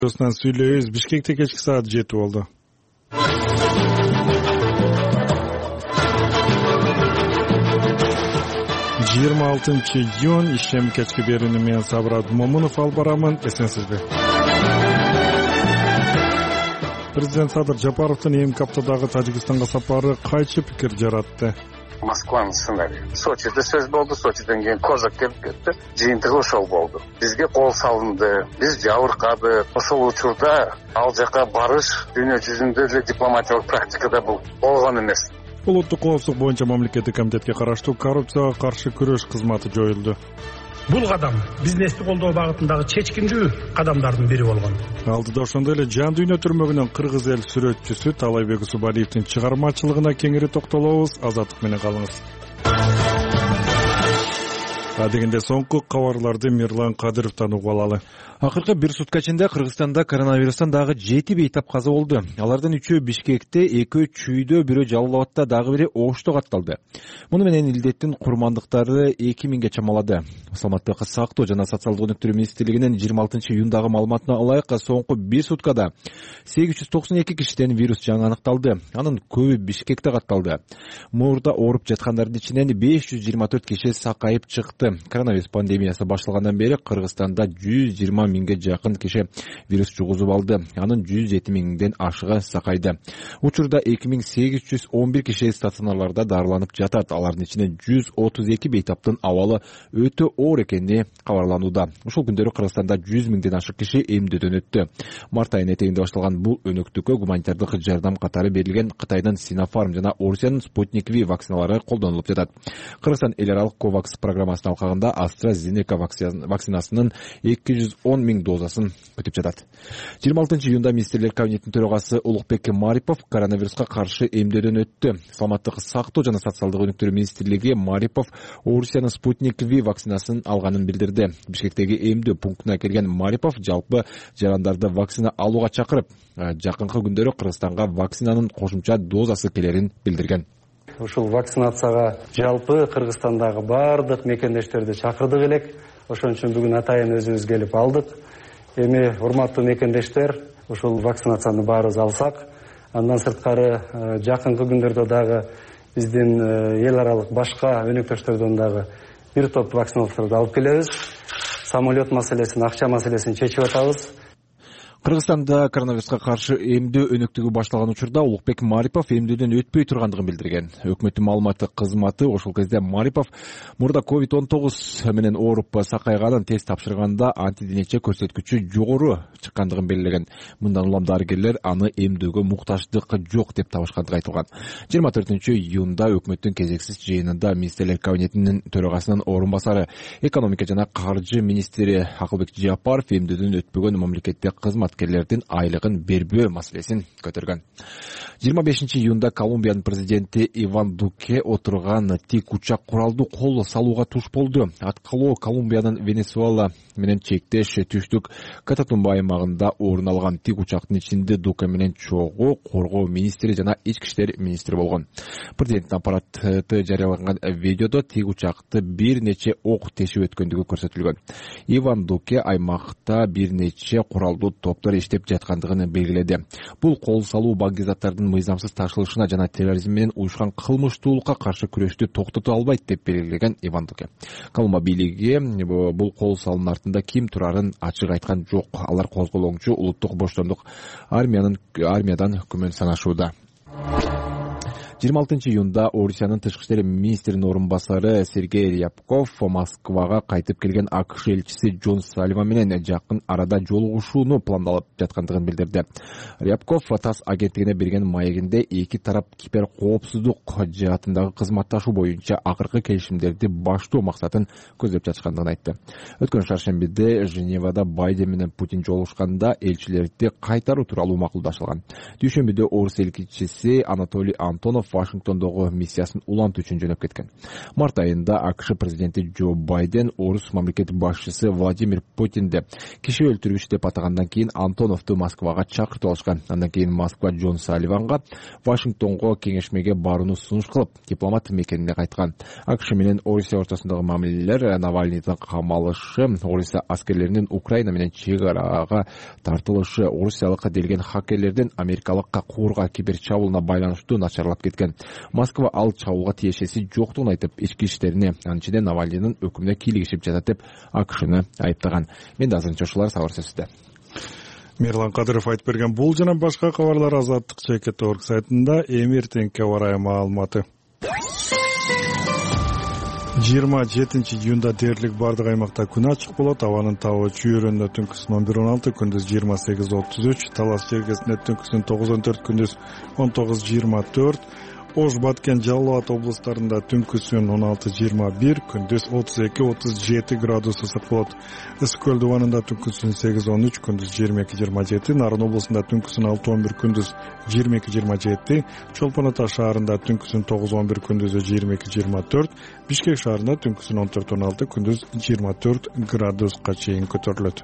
Осынан сүйлөйбүз. Бишкекте кечки саат 7 болду. 26 июнь ишем кечки берүүнү менен Сабырат Момунов алып барамын. Эсенсизби? Президент Садыр Жапаровдун эмки аптадагы Тажикстанга сапары кайчы пикир жаратты? Москванын сценарийи. Сочиде сөз болду, Сочиден кийин Козак келип кетти. Жыйынтыгы ошол болду. Бизге кол салынды, биз жабыркадык. Ошол учурда ал жака барыш дүйнө жүзүндө эле дипломатиялык практикада бул болгон эмес. Улуттук коопсуздук боюнча мамлекеттик комитетке караштуу коррупцияга каршы күрөш кызматы жоюлду. Бул кадам бизнести колдоо багытындагы чечкиндүү кадамдардын бири болгон. Алдыда ошондой эле Жан дүйнө түрмөгүнөн кыргыз эл сүрөтчүсү Талайбек Усубалиевдин чыгармачылыгына кеңири токтолобуз. Азаттык менен калыңыз. Адегенде соңку кабарларды Мирлан Кадыровдон угуп алалы. Акыркы бир сутка ичинде Кыргызстанда коронавирустан дагы 7 бейтап каза болду. Алардын 3-өө Бишкекте, 2-өө Чүйдө, бирөө Жалал Абадта, дагы бири Ошто катталды. Муну менен илдеттин курмандыктары 2000ге чамалады. Саламаттык сактоо жана социалдык өнүктүрүү министрлигинин 26 июндагы маалыматына ылайык соңку бир суткада 892 кишиден вирус жаңы аныкталды. Анын көбү Бишкекте катталды. Мурда ооруп жаткандардын ичинен 524 киши сакайып чыкты. Коронавирус пандемиясы башталгандан бери Кыргызстанда 120 миңге жакын киши вирус жугузуп алды. Анын 107 миңден ашыгы сакайды. Учурда 2811 киши стационарларда дарыланып жатат. Алардын ичинен 132 бейтаптын абалы өтө оор экени кабарланууда. Ушул күндөрү Кыргызстанда 100 миңден ашык киши эмдөөдөн өттү. Март айынын этегинде башталган бул өнөктүккө гуманитардык жардам катары берилген Кытайдын Sinopharm жана Орусиянын Sputnik V вакциналары колдонулуп жатат. Кыргызстан эл аралык COVAX программасынын алкагында AstraZeneca вакцинасынын 210 миң дозасын күтүп жатат. 26 июнда министрлер кабинетинин төрагасы Улукбек Марипов коронавируска каршы эмдөөдөн өттү. Саламаттык сактоо жана социалдык өнүктүрүү министрлиги Марипов Орусиянын Sputnik V вакцинасын алганын билдирди. Бишкектеги эмдөө пунктуна келген Марипов жалпы жарандарды вакцина алууга чакырып, жакынкы күндөрү Кыргызстанга вакцинанын кошумча дозасы келерин билдирген. Ушул вакцинацияга жалпы Кыргызстандагы бардык мекендештерди чакырдык элек. Ошон үчүн бүгүн атайын өзүбүз келип алдык. Эми урматтуу мекендештер, ушул вакцинацияны баарыбыз алсак, андан сырткары жакынкы күндөрдө дагы биздин эл аралык башка өнөктөштөрдөн дагы бир топ вакциналарды алып келебиз. Самолет маселесин, акча маселесин чечип атабыз. Кыргызстанда коронавируска каршы эмдөө өнөктүгү башталган учурда Улукбек Марипов эмдөөдөн өтпөй тургандыгын билдирген. Өкмөттүн маалыматтык кызматы ошол кезде Марипов мурда COVID-19 менен ооруп сакайганын тест тапшырганда антиденече көрсөткүчү жогору чыккандыгын белгилеген. Мындан улам дарыгерлер аны эмдөөгө муктаждык жок деп табышкандыгы айтылган. 24 июнда өкмөттүн кезексиз жыйынында министрлер кабинетинин төрагасынын орун басары, экономика жана каржы министри Акылбек Жапаров эмдөөдөн өтпөгөн мамлекеттик кызматкерлердин айлыгын бербөө маселесин көтөргөн. 25 июнда Колумбиянын президенти Иван Дуке отурган тик учак куралдуу кол салууга туш болду. Аткалоо Колумбиянын Венесуэла менен чектеш түштүк Кататумба аймагында орун алган. Тик учактын ичинде Дуке менен чогуу коргоо министри жана ички иштер министри болгон. Президенттин аппараты жарыялаган видеодо тик учакты бир нече ок тешип өткөндүгү көрсөтүлгөн. Иван Дуке аймакта бир нече куралдуу топтор иштеп жаткандыгын белгиледи. Бул кол салуу баңгизаттардын мыйзамсыз ташылышына жана терроризм менен уюшкан кылмыштуулукка каршы күрөштү токтото албайт деп белгилеген Иван Дуке. Колумбия бийлиги бул кол салуунун артында ким турарын ачык айткан жок. Алар козголоңчу улуттук боштондук армиядан күмөн санашууда. 26 июнда Орусиянын тышкы иштер министринин орун басары Сергей Рябков Москвага кайтып келген АКШ элчиси Джон Салливан менен жакын арада жолугушууну пландалып жаткандыгын билдирди. Рябков ТАСС агенттигине берген маегинде эки тарап кибер коопсуздук жаатындагы кызматташуу боюнча акыркы келишимдерди баштоо максатын көздөп жатышкандыгын айтты. Өткөн шаршембиде Женевада Байден менен Путин жолугушканда элчилерди кайтаруу тууралуу макулдашылган. Дүйшөмбүдө Орус элчиси Анатолий Антонов Вашингтондогу миссиясын улантуу үчүн жөнөп кеткен. Март айында АКШ президенти Джо Байден орус мамлекет башчысы Владимир Путинди киши өлтүргүч деп атагандан кийин Антоновду Москвага чакыртып алышкан. Андан кийин Москва Джон Салливанга Вашингтонго кеңешмеге барууну сунуш кылып, дипломат мекенине кайткан. АКШ менен Орусия ортосундагы мамилелер, Навальныйдын камалышы, Орусия аскерлеринин Украина менен чек арага тартылышы, орусиялык делген хакерлердин америкалыкка куурга кибер чабуулуна байланыштуу начарлап кеткен. Москва ал чабуулга тиешеси жоктугун айтып, ички иштерине, анын ичинде Навальныйдын өкүмүнө кийлигишип жатат деп АКШны айыптаган. Мен да азырынча ушулар сабыр сөздө. Мирлан Кадыров айтып берген бул жана башка кабарлар Азаттык Чекет.орг сайтында эмиртеңке барай маалыматы. 27 июнда дээрлик бардык аймакта күн ачык болот. Абанын табы чүйөрүндө түнкүсүн 11-16, күндүз 28-33, Талас жергесинде түнкүсүн 9-14, күндүз 19-24, Ош, Баткен, Жалал Абад облустарында түнкүсүн 16-21, күндүз 32-37 градус ысык болот. Ысык көл дубанында түнкүсүн 8-13, күндүз 22-27, Нарын облусунда түнкүсүн 6-11, күндүз 22-27, Чолпон Ата шаарында түнкүсүн 9-11, күндүз 22-24, Бишкек шаарында түнкүсүн 14-16, күндүз 24 градуска чейин көтөрүлөт.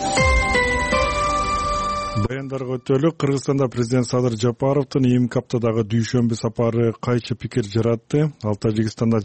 Баяндарга өтөлүк. Кыргызстанда президент Садыр Жапаровдун ийимки аптадагы дүйшөмбү сапары кайчы пикир жаратты. Ал Тажикстанда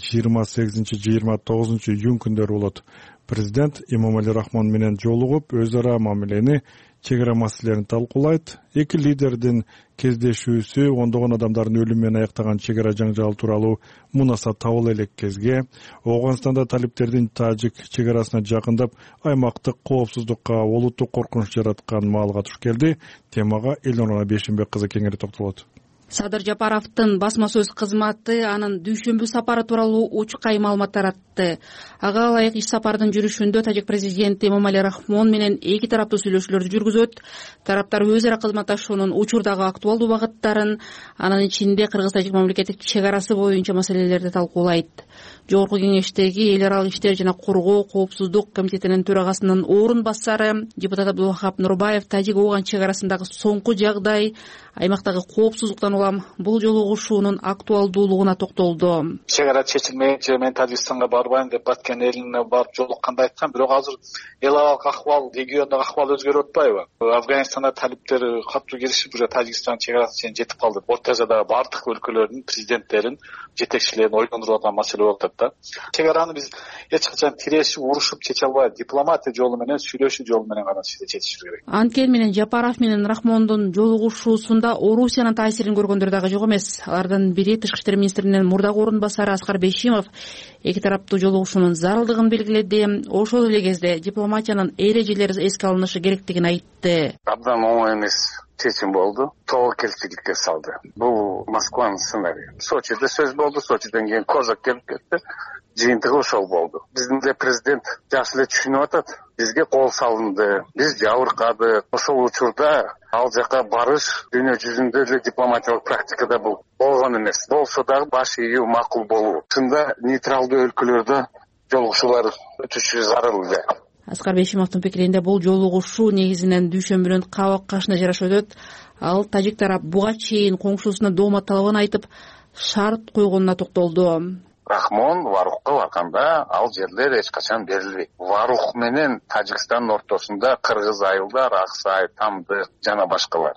28-29 июнь күндөрү болот. Президент Эмомали Рахмон менен жолугуп, өз ара мамилени, чек ара маселелерин талкуулайт. Эки лидердин кездешүүсү ондогон адамдардын өлүмү менен аяктаган чек ара жаңжал тууралуу мунаса табыла элек кезге Ооганстанда талиптердин тажик чек арасына жакындап, аймактык коопсуздукка олуттук коркунуч жараткан маалга туш келди. Темага Элнура Бешимбек кызы кеңири токтолот. Садыр Жапаровдун басма сөз кызматы анын дүйшөмбү сапары тууралуу учкай маалымат таратты. Ага ылайык иш сапардын жүрүшүндө тажик президенти Эмомали Рахмон менен эки тараптуу сүйлөшүүлөрдү жүргүзөт. Тараптар өз ара кызматташуунун учурдагы актуалдуу багыттарын, анын ичинде Кыргыз-Тажик мамлекеттик чек арасы боюнча маселелерди талкуулайт. Жогорку кеңештеги эл аралык иштер жана коргоо коопсуздук комитетинин төрагасынын орун басары депутат Абдулвахап Нурбаев Тажик-Ооган чек арасындагы соңку жагдай, аймактагы коопсуздуктан улам бул жолугушуунун актуалдуулугуна токтолду. Чек ара чечилмейинче мен Тажикстанга барбайм деп Баткен элине барып жолукканда айткан, бирок азыр эл аралык акыбал, региондогу акыбал өзгөрүп атпайбы? Афганистанда талиптер катуу киришип, уже Тажикстан чек арасына чейин жетип калды. Орто Азиядагы бардык өлкөлөрдүн президенттерин, жетекчилерин ойлондуруп аткан маселе болуп атат да. Чек араны биз эч качан тирешип, урушуп чече албайбыз. Дипломатия жолу менен, сүйлөшүү жолу менен гана чечишибиз керек. Анткени менен Жапаров менен Рахмондун жолугушуусунда Орусиянын таасирин көргөндөр дагы жок эмес. Алардын бири Тышкы иштер министринин мурдагы орун басары Аскар Бейшимов эки тараптуу жолугушуунун зарылдыгын белгиледи. Ошол эле кезде дипломатиянын эрежелери эске алынышы керектигин айтты. Абдан оңой эмес чечим болду. Тобокелчиликке салды. Бул Москванын сценарийи. Сочиде сөз болду, Сочиден кийин Козак келип кетти. Жыйынтыгы ошол болду. Биздин де президент жакшы эле түшүнүп атат. Бизге кол салынды, биз жабыркадык. Ошол учурда ал жака барыш дүйнө жүзүндө эле дипломатиялык практикада бул болгон эмес. Болсо дагы баш ийүү макул болуу. Чында нейтралдуу өлкөлөрдө жолугушуулар өтүшү зарыл эле. Аскар Бейшимовдун пикиринде бул жолугушуу негизинен дүйшөмбүнүн кабак кашына жараша өтөт. Ал тажик тарап буга чейин коңшусуна доомат талабын айтып, шарт койгонуна токтолду. Рахмон Варухка барганда ал жерлер эч качан берилбейт. Варух менен Тажикстандын ортосунда Кыргыз айылдар, Аксай, Тамдык жана башкалар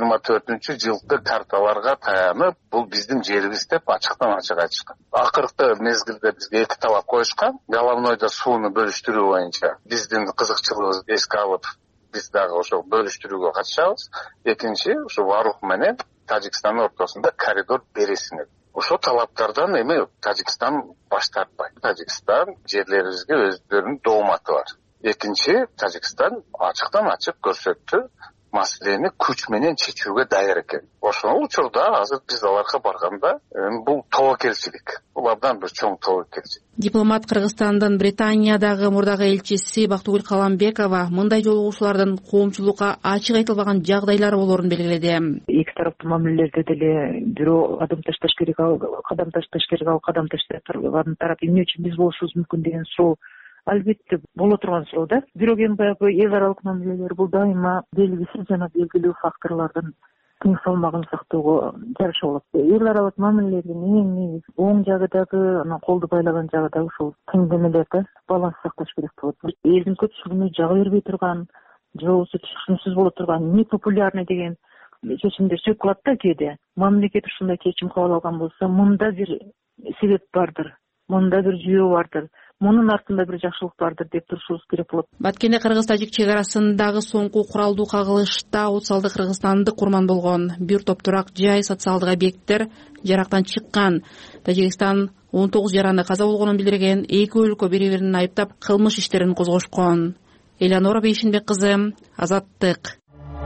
24-жылкы карталарга таянып, бул биздин жерибиз деп ачыктан ачык айтышкан. Акыркы мезгилде бизге эки талап коюшкан. Головнойдо сууну бөлүштүрүү боюнча биздин кызыкчылыгыбызды эске алып, биз дагы ошол бөлүштүрүүгө катышабыз. Экинчи, ушу Варух менен Тажикстандын ортосунда коридор бересин. Ошол талаптардан эми Тажикстан баш тартпайт. Тажикстан жерлерибизге өздөрүнүн дооматы бар. Экинчи, Тажикстан ачыктан ачык көрсөттү, маселени күч менен чечүүгө даяр экен. Ошол учурда азыр биз аларга барганда бул тобокелчилик. Бул абдан бир чоң тобокелчилик. Дипломат Кыргызстандын Британиядагы мурдагы элчиси Бактыгүл Каламбекова мындай жолугушуулардын коомчулукка ачык айтылбаган жагдайлары болорун белгиледи. Эки тараптуу мамилелерде деле бирөө кадам ташташ керек, кадам ташташ керек, кадам таштаган тарап эмне үчүн биз болушубуз мүмкүн деген суроо албетте боло турган суроо да. Бирок эми баягы эл аралык мамилелер бул дайыма белгисиз жана белгилүү факторлордун тыныс салмагын сактоого жараша болот. Эл аралык мамилелердин эң негизи оң жагы дагы, анан колду байлаган жагы дагы ушул теңдемелер да баланс сакташ керек болот. Элдин көпчүлүгүнө жага бербей турган, же болбосо түшүнүксүз боло турган непопулярный деген чечимдер чыгып калат да кээде. Мамлекет ушундай чечим кабыл алган болсо, мында бир себеп бардыр, мында бир жүйө бардыр, мунун артында бир жакшылык бардыр деп турушубуз керек болот. Баткенде кыргыз-тажик чек арасындагы соңку куралдуу кагылышта утсалды кыргызстандык курман болгон. Бир топ турак жай, социалдык объекттер жарактан чыккан. Тажикстан 19 жараны каза болгонун билдирген. Эки өлкө бири-бирин айыптап кылмыш иштерин козгошкон. Элеонора Бейшинбек кызы, Азаттык.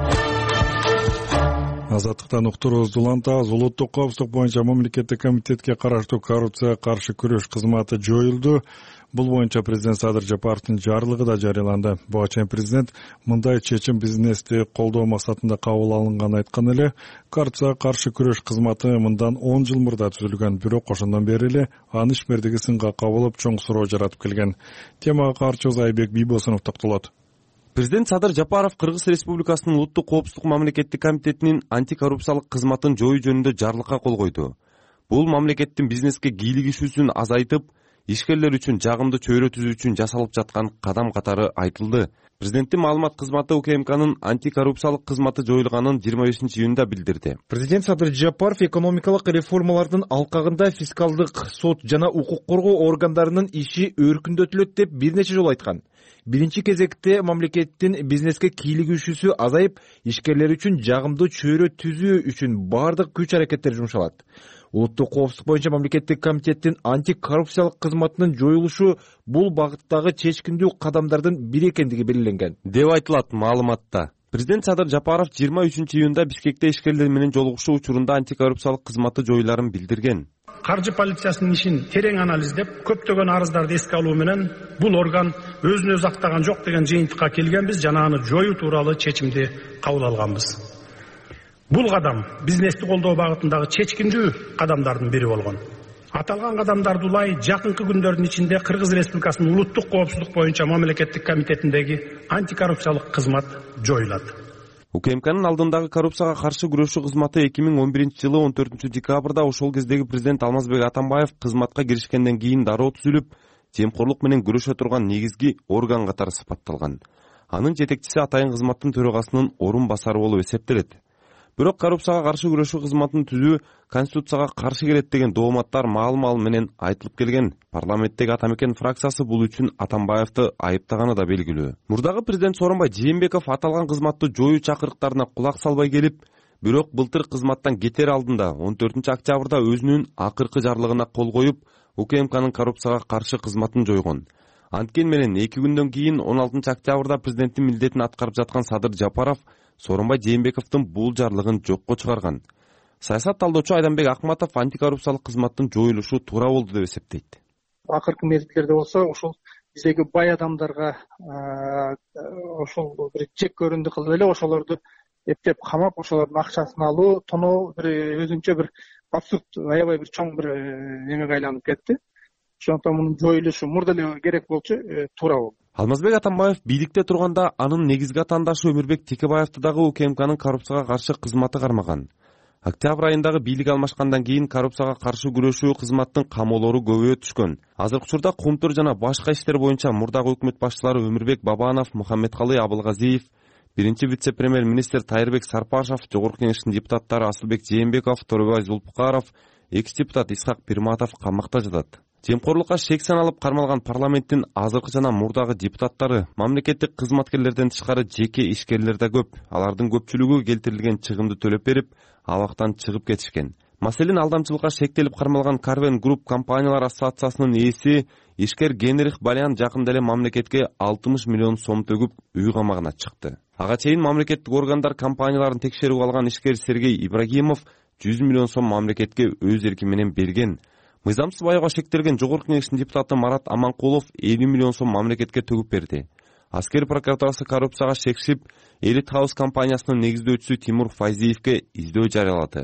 Азаттыктан уктурубуз улантабыз. Улуттук коопсуздук боюнча мамлекеттик комитетке караштуу коррупцияга каршы күрөш кызматы жоюлду. Бул боюнча президент Садыр Жапаровдун жарлыгы да жарыяланды. Буга чейин президент мындай чечим бизнести колдоо максатында кабыл алынганын айткан эле. Коррупцияга каршы күрөш кызматы мындан 10 жыл мурда түзүлгөн, бирок ошондон бери эле анын ишмердиги сынга кабылып чоң суроо жаратып келген. Темага каарчыбыз Айбек Бийбосунов токтолот. Президент Садыр Жапаров Кыргыз Республикасынын Улуттук коопсуздук мамлекеттик комитетинин антикоррупциялык кызматын жоюу жөнүндө жарлыкка кол койду. Бул мамлекеттин бизнеске кийлигишүүсүн азайтып, ишкерлер үчүн жагымдуу чөйрө түзүү үчүн жасалып жаткан кадам катары айтылды. Президенттин маалымат кызматы УКМКнын антикоррупциялык кызматы жоюлганын 25-июнда билдирди. Президент Садыр Жапаров экономикалык реформалардын алкагында фискалдык, сот жана укук коргоо органдарынын иши өркүндөтүлөт деп бир нече жолу айткан. Биринчи кезекте мамлекеттин бизнеске кийлигишүүсү азайып, ишкерлер үчүн жагымдуу чөйрө түзүү үчүн бардык күч аракеттер жумшалат. Улуттук коопсуздук боюнча мамлекеттик комитеттин антикоррупциялык кызматынын жоюлушу бул багыттагы чечкиндүү кадамдардын бири экендиги белгиленген деп айтылат маалыматта. Президент Садыр Жапаров 23-июнда Бишкекте ишкерлер менен жолугушуу учурунда антикоррупциялык кызматы жоюларын билдирген. Каржы полициясынын ишин терең анализдеп, көптөгөн арыздарды эске алуу менен бул орган өзүн өзү актаган жок деген жыйынтыкка келгенбиз жана аны жоюу тууралуу чечимди кабыл алганбыз. Бул кадам бизнести колдоо багытындагы чечкиндүү кадамдардын бири болгон. Аталган кадамдарды улай жакынкы күндөрдүн ичинде Кыргыз Республикасынын Улуттук коопсуздук боюнча мамлекеттик комитетиндеги антикоррупциялык кызмат жоюлат. УКМКнын алдындагы коррупцияга каршы күрөшүү кызматы 2011-жылы 14-декабрда ошол кездеги президент Алмазбек Атамбаев кызматка киришкенден кийин дароо түзүлүп, жемкорлук менен күрөшө турган негизги орган катары сыпатталган. Анын жетекчиси атайын кызматтын төрагасынын орун басары болуп эсептелет. Бирок коррупцияга каршы күрөшүү кызматын түзүү Конституцияга каршы келет деген дооматтар маал-маал менен айтылып келген. Парламенттеги Атамекен фракциясы бул үчүн Атамбаевди айыптаганы да белгилүү. Мурдагы президент Сооронбай Жээнбеков аталган кызматты жоюу чакырыктарына кулак салбай келип, бирок былтыр кызматтан кетер алдында 14-октябрда өзүнүн акыркы жарлыгына кол коюп, УКМКнын коррупцияга каршы кызматын жойгон. Анткен менен 2 күндөн кийин 16-октябрда президенттин милдетин аткарып жаткан Садыр Жапаров Сооронбай Жээнбековдун бул жарлыгын жокко чыгарган. Саясат талдоочу Айданбек Акматов антикоррупциялык кызматтын жоюлушу туура болду деп эсептейт. Акыркы мезгилдерде болсо ошол биздеги бай адамдарга ошол бир жек көрүндү кылып эле ошолорду эптеп камап, ошолордун акчасын алуу, тоноо бир өзүнчө бир абсурд, аябай бир чоң бир эмеге айланып кетти. Ошондуктан мунун жоюлушу мурда эле керек болчу, туура болду. Алмазбек Атамбаев бийликте турганда анын негизги атаандашы Өмүрбек Текебаевди дагы УКМКнын коррупцияга каршы кызматы кармаган. Октябрь айындагы бийлик алмашкандан кийин коррупцияга каршы күрөшүү кызматтын камоолору көбөйө түшкөн. Азыркы учурда Кумтур жана башка иштер боюнча мурдагы өкмөт башчылары Өмүрбек Бабанов, Мухаммедкалый Абылгазиев, биринчи вице-премьер-министр Тайырбек Сарпашев, Жогорку Кеңештин депутаттары Асылбек Жээнбеков, Торбай Зулпукаров, экс-депутат Исхак Пирматов камакта жатат. Жемкорлукка шек саналып кармалган парламенттин азыркы жана мурдагы депутаттары, мамлекеттик кызматкерлерден тышкары жеке ишкерлер да көп. Алардын көпчүлүгү келтирилген чыгымды төлөп берип, абактан чыгып кетишкен. Маселен, алдамчылыкка шектелип кармалган Карвен Групп компаниялар ассоциациясынын ээси ишкер Генрих Балян жакында эле мамлекетке 60 миллион сом төгүп үй камагына чыкты. Ага чейин мамлекеттик органдар компанияларын текшерип алган ишкер Сергей Ибрагимов 100 миллион сом мамлекетке өз эрки менен берген. Мыйзамсыз баайга шектелген Жогорку Кеңештин депутаты Марат Аманкулов 50 миллион сом мамлекетке төгүп берди. Аскер прокуратурасы коррупцияга шекшип, Элит Хаус компаниясынын негиздөөчүсү Тимур Файзиевке издөө жарыялады.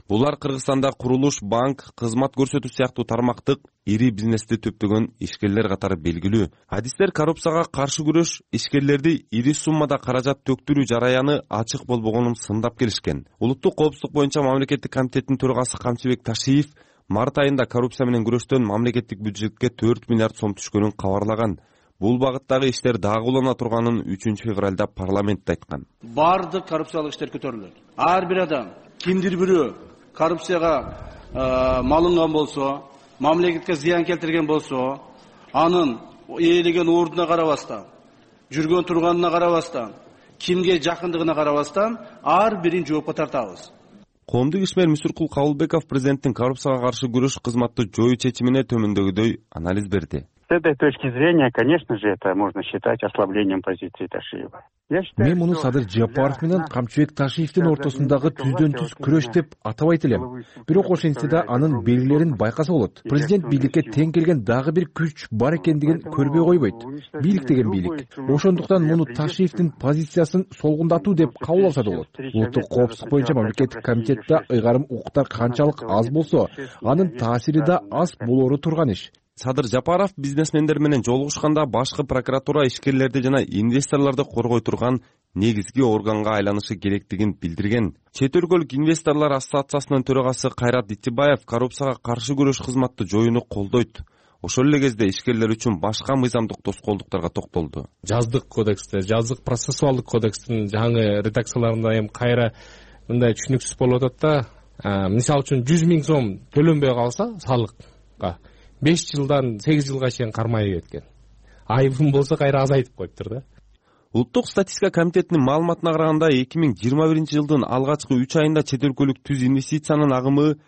Булар Кыргызстанда курулуш, банк, кызмат көрсөтүү сыяктуу тармактык ири бизнести төптөгөн ишкерлер катары белгилүү. Адистер коррупцияга каршы күрөш ишкерлерди ири суммада каражат төктүрүү жараяны ачык болбогонун сындап келишкен. Улуттук коопсуздук боюнча мамлекеттик комитеттин төрагасы Камчыбек Ташиев март айында коррупция менен күрөштөн мамлекеттик бюджетке 4 миллиард сом түшкөнүн кабарлаган. Бул багыттагы иштер дагы улана турганын 3 февралда парламентте айткан. Бардык коррупциялык иштер көтөрүлөт. Ар бир адам кимдир бирөө коррупцияга малынган болсо, мамлекетке зыян келтирген болсо, анын ээлеген ордуна карабастан, жүргөн турганына карабастан, кимге жакындыгына карабастан ар бирин жоопко тартабыз. Коомдук ишмер Мүсүркул Кабылбеков президенттин коррупцияга каршы күрөш кызматты жоюу чечимине төмөндөгүдөй анализ берди. С этой точки зрения, конечно же, это можно считать ослаблением позиции Ташиева. Мен муну Садыр Жапаров менен Камчыбек Ташиевдин ортосундагы түздөн түз күрөш деп атабайт элем. Бирок ошентсе да анын белгилерин байкаса болот. Президент бийликке тең келген дагы бир күч бар экендигин көрбөй койбойт. Бийлик деген бийлик. Ошондуктан муну Ташиевдин позициясын солгундатуу деп кабыл алса да болот. Улуттук коопсуздук боюнча мамлекеттик комитетте ыйгарым укуктар канчалык аз болсо, анын таасири да аз болору турган иш. Садыр Жапаров бизнесмендер менен жолугушканда башкы прокуратура ишкерлерди жана инвесторлорду коргой турган негизги органга айланышы керектигин билдирген. Чет өлкөлүк инвесторлор ассоциациясынын төрагасы Кайрат Итибаев коррупцияга каршы күрөш кызматты жоюуну колдойт. Ошол эле кезде ишкерлер үчүн башка мыйзамдык тоскоолдуктарга токтолду. Жаздык кодексте, жаздык процессуалдык кодекстин жаңы редакцияларында эми кайра мындай түшүнүксүз болуп атат да. Мисалы үчүн 100 000 сом төлөнбөй калса салыкка 5 жылдан 8 жылга чейин кармай кеткен. Айыбым болсо кайра азайтып коюптур да. Улуттук статистика комитетинин маалыматына караганда 2021 жылдын алгачкы 3 айында чет өлкөлүк түз инвестициянын агымы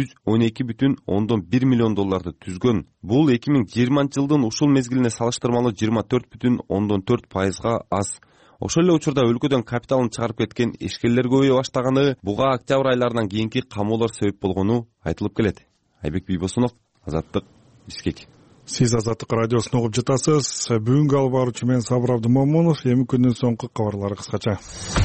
112,1 миллион долларды түзгөн. Бул 2020 жылдын ушул мезгилине салыштырмалуу 24,4%га аз. Ошол эле учурда өлкөдөн капиталын чыгарып кеткен ишкерлер көбөйө баштаганы, буга октябрь айларынан кийинки камоолор себеп болгону айтылып келет. Айбек Бийбосунов, Азаттык, Бишкек. Сиз Азаттык радиосун угуп жатасыз. Бүгүнкү алып баруучу мен Сабыр Абдымомунов. Эми күндүн соңку кабарлары кыскача.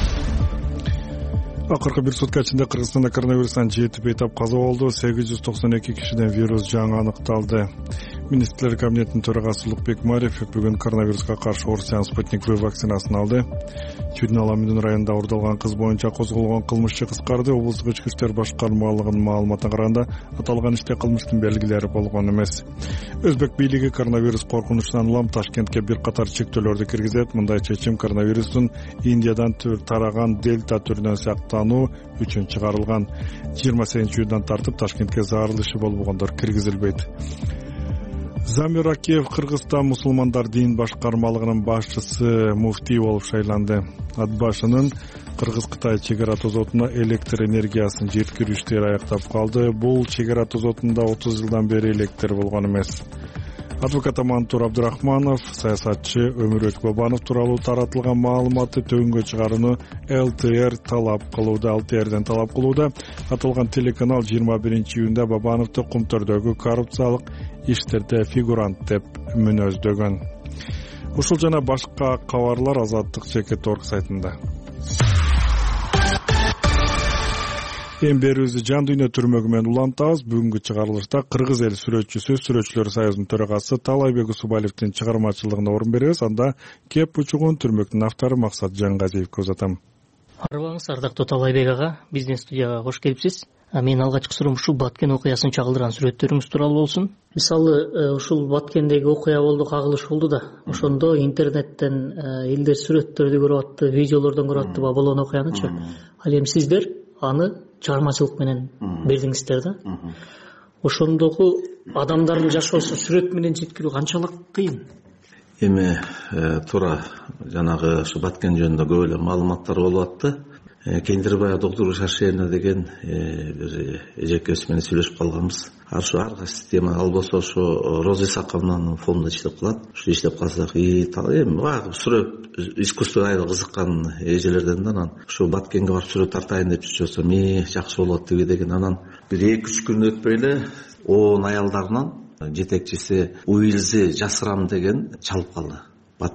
Акыркы бир сутка ичинде Кыргызстанда коронавирустан 7 бейтап каза болду. 892 кишиден вирус жаңы аныкталды. Министрлер кабинетинин төрагасы Улукбек Марев бүгүн коронавируска каршы Орусиян Спутник V вакцинасын алды. Чүйдүн Аламүндүн районунда урдалган кыз боюнча козголгон кылмышчы кыскарды. Облустук ички иштер башкармалыгынын маалыматына караганда аталган иште кылмыштын белгилери болгон эмес. Өзбек бийлиги коронавирус коркунучунан улам Ташкентке бир катар чектөөлөрдү киргизет. Мындай чечим коронавирустун Индиядан тараган дельта түрүнөн сактануу үчүн чыгарылган. 28-июндан тартып Ташкентке зарыл иши болбогондор киргизилбейт. Замир Акиев Кыргызстан мусулмандар дин башкармалыгынын башчысы муфтий болуп шайланды. Ат башынын Кыргыз-Кытай чек ара тозотуна электр энергиясын жеткирүү иштери аяктап калды. Бул чек ара тозотунда 30 жылдан бери электр болгон эмес. Адвокат Амантур Абдурахманов, саясатчы Өмүрбек Бабанов тууралуу таратылган маалыматты төгүнгө чыгарууну ЛТРден талап кылууда. Аталган телеканал 21-июнда Бабановду Кумтөрдөгү коррупциялык иштерде фигурант деп мүнөздөгөн. Ушул жана башка кабарлар Азаттык.org сайтында. Эми берүүбүздү жан дүйнө түрмөгү менен улантабыз. Бүгүнкү чыгарылышта Кыргыз эл сүрөтчүсү, Сүрөтчүлөр союзунун төрагасы Талайбек Усубалевдин чыгармачылыгына орун беребиз. Анда кеп учугун түрмөктүн автору Максат Жаңгазиевге узатам. Арыбаңыз, ардактуу Талайбек ага, бизнес студияга кош келипсиз. Мен алгачкы суроом ушул Баткен окуясын чагылдырган сүрөттөрүңүз тууралуу болсун. Мисалы, ушул Баткендеги окуя болду, кагылыш болду да. Ошондо интернеттен элдер сүрөттөрдү көрүп атты, видеолордон көрүп атты болгон окуянычы. Ал эми сиздер аны чыгармачылык менен бердиңиздер да. Ошондогу адамдардын жашоосун сүрөт менен жеткирүү канчалык кыйын? Эми туура жанагы ушу Баткен жөнүндө көп эле маалыматтар болуп атты. Кендирбай доктор Шашерина деген бир эжекебиз менен сүйлөшүп калганбыз. Ошо ар кайсы система албосо ошо Роза Исаковнанын фондунда иштеп калат. Ошо иштеп калсак, эми багы сүрөт искусствого айыл кызыккан эжелерден да анан ушу Баткенге барып сүрөт тартайын деп жүрсөм, жакшы болот тиги деген. Анан бир 2-3 күн өтпөй эле 10 аялдарынан жетекчиси Уилзи Жасырам деген чалып калды.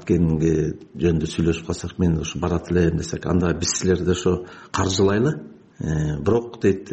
Баткенге жөнүндө сүйлөшүп калсак, мен ушу барат элем десек, анда биз силерди ошо каржылайлы, бирок дейт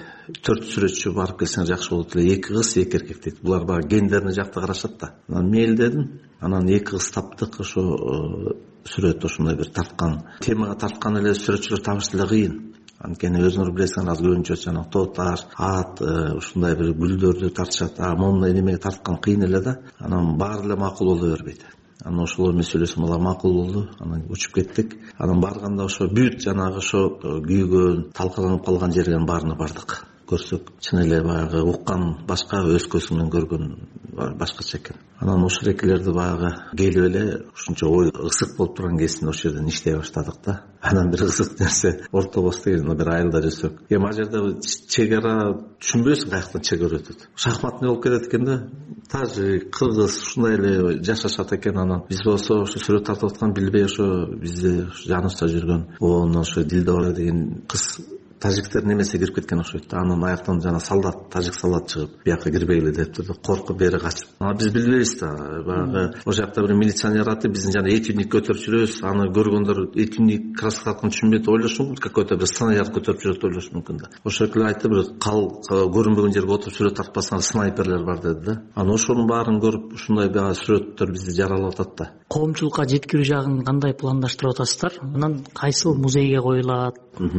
4 сүрөтчү барып келсеңер жакшы болот эле, 2 кыз 2 эркек дейт. Булар баягы гендерный жакты карашат да. Анан мейли дедим. Анан 2 кыз таптык. Ошо сүрөт ошондой бир тарткан, темага тарткан эле сүрөтчүлөр табыш деле кыйын. Анткени өзүңөр билесиңер, азыр көбүнчө жана тоотар, ат, ушундай бир гүлдөрдү тартышат. Момундай немеге тарткан кыйын эле да. Анан баары эле макул боло бербейт. Анан ошолор менен сүйлөшүп, алар макул болду. Анан учуп кеттик. Анан барганда ошо бүт жанагы ошо күйгөн, талкаланып калган жерге баарына бардык. Көрсөк, чын эле баягы уккан башка, өз көзү менен көргөн башкача экен. Анан ошол экилерди баягы келип эле ушунча ой ысык болуп турган кезинде ошол жерден иштей баштадык да. Анан бир ысык нерсе ортобос деген бир айылда жүрсөк, ал жерде чек ара түшүнбөйсүң, каяктан чек ара өтөт. Шахматный болуп кетет экен да. Тажик, кыргыз ушундай эле жашашат экен. Анан биз болсо ошо сүрөт тартып аткан билбей ошо бизди жаныбызда жүргөн ошо Дилдора деген кыз тажиктер немесе кирип кеткен окшойт да. Анан аяктан жана солдат, тажик солдат чыгып, бияка кирбейли дептир да, коркуп бери качып. Биз билбейбиз да. Баягы ошол жакта бир милиционер атып, биздин жана этюдник көтөрүп жүрөбүз. Аны көргөндөр этюдник краскасын түшүнбөйт, ойлошу мүмкүн, какой-то бир снайпер көтөрүп жүрөт ойлошу мүмкүн да. Ошол эле айтты, бир көрүнбөгөн жерге отуруп сүрөт тартпасаңар снайперлер бар деди да. Анан ошонун баарын көрүп, ушундай баягы сүрөттөр бизди жаралап атат да. Коомчулукка жеткирүү жагын кандай пландаштырып атасыздар? Анан кайсыл музейге коюлат?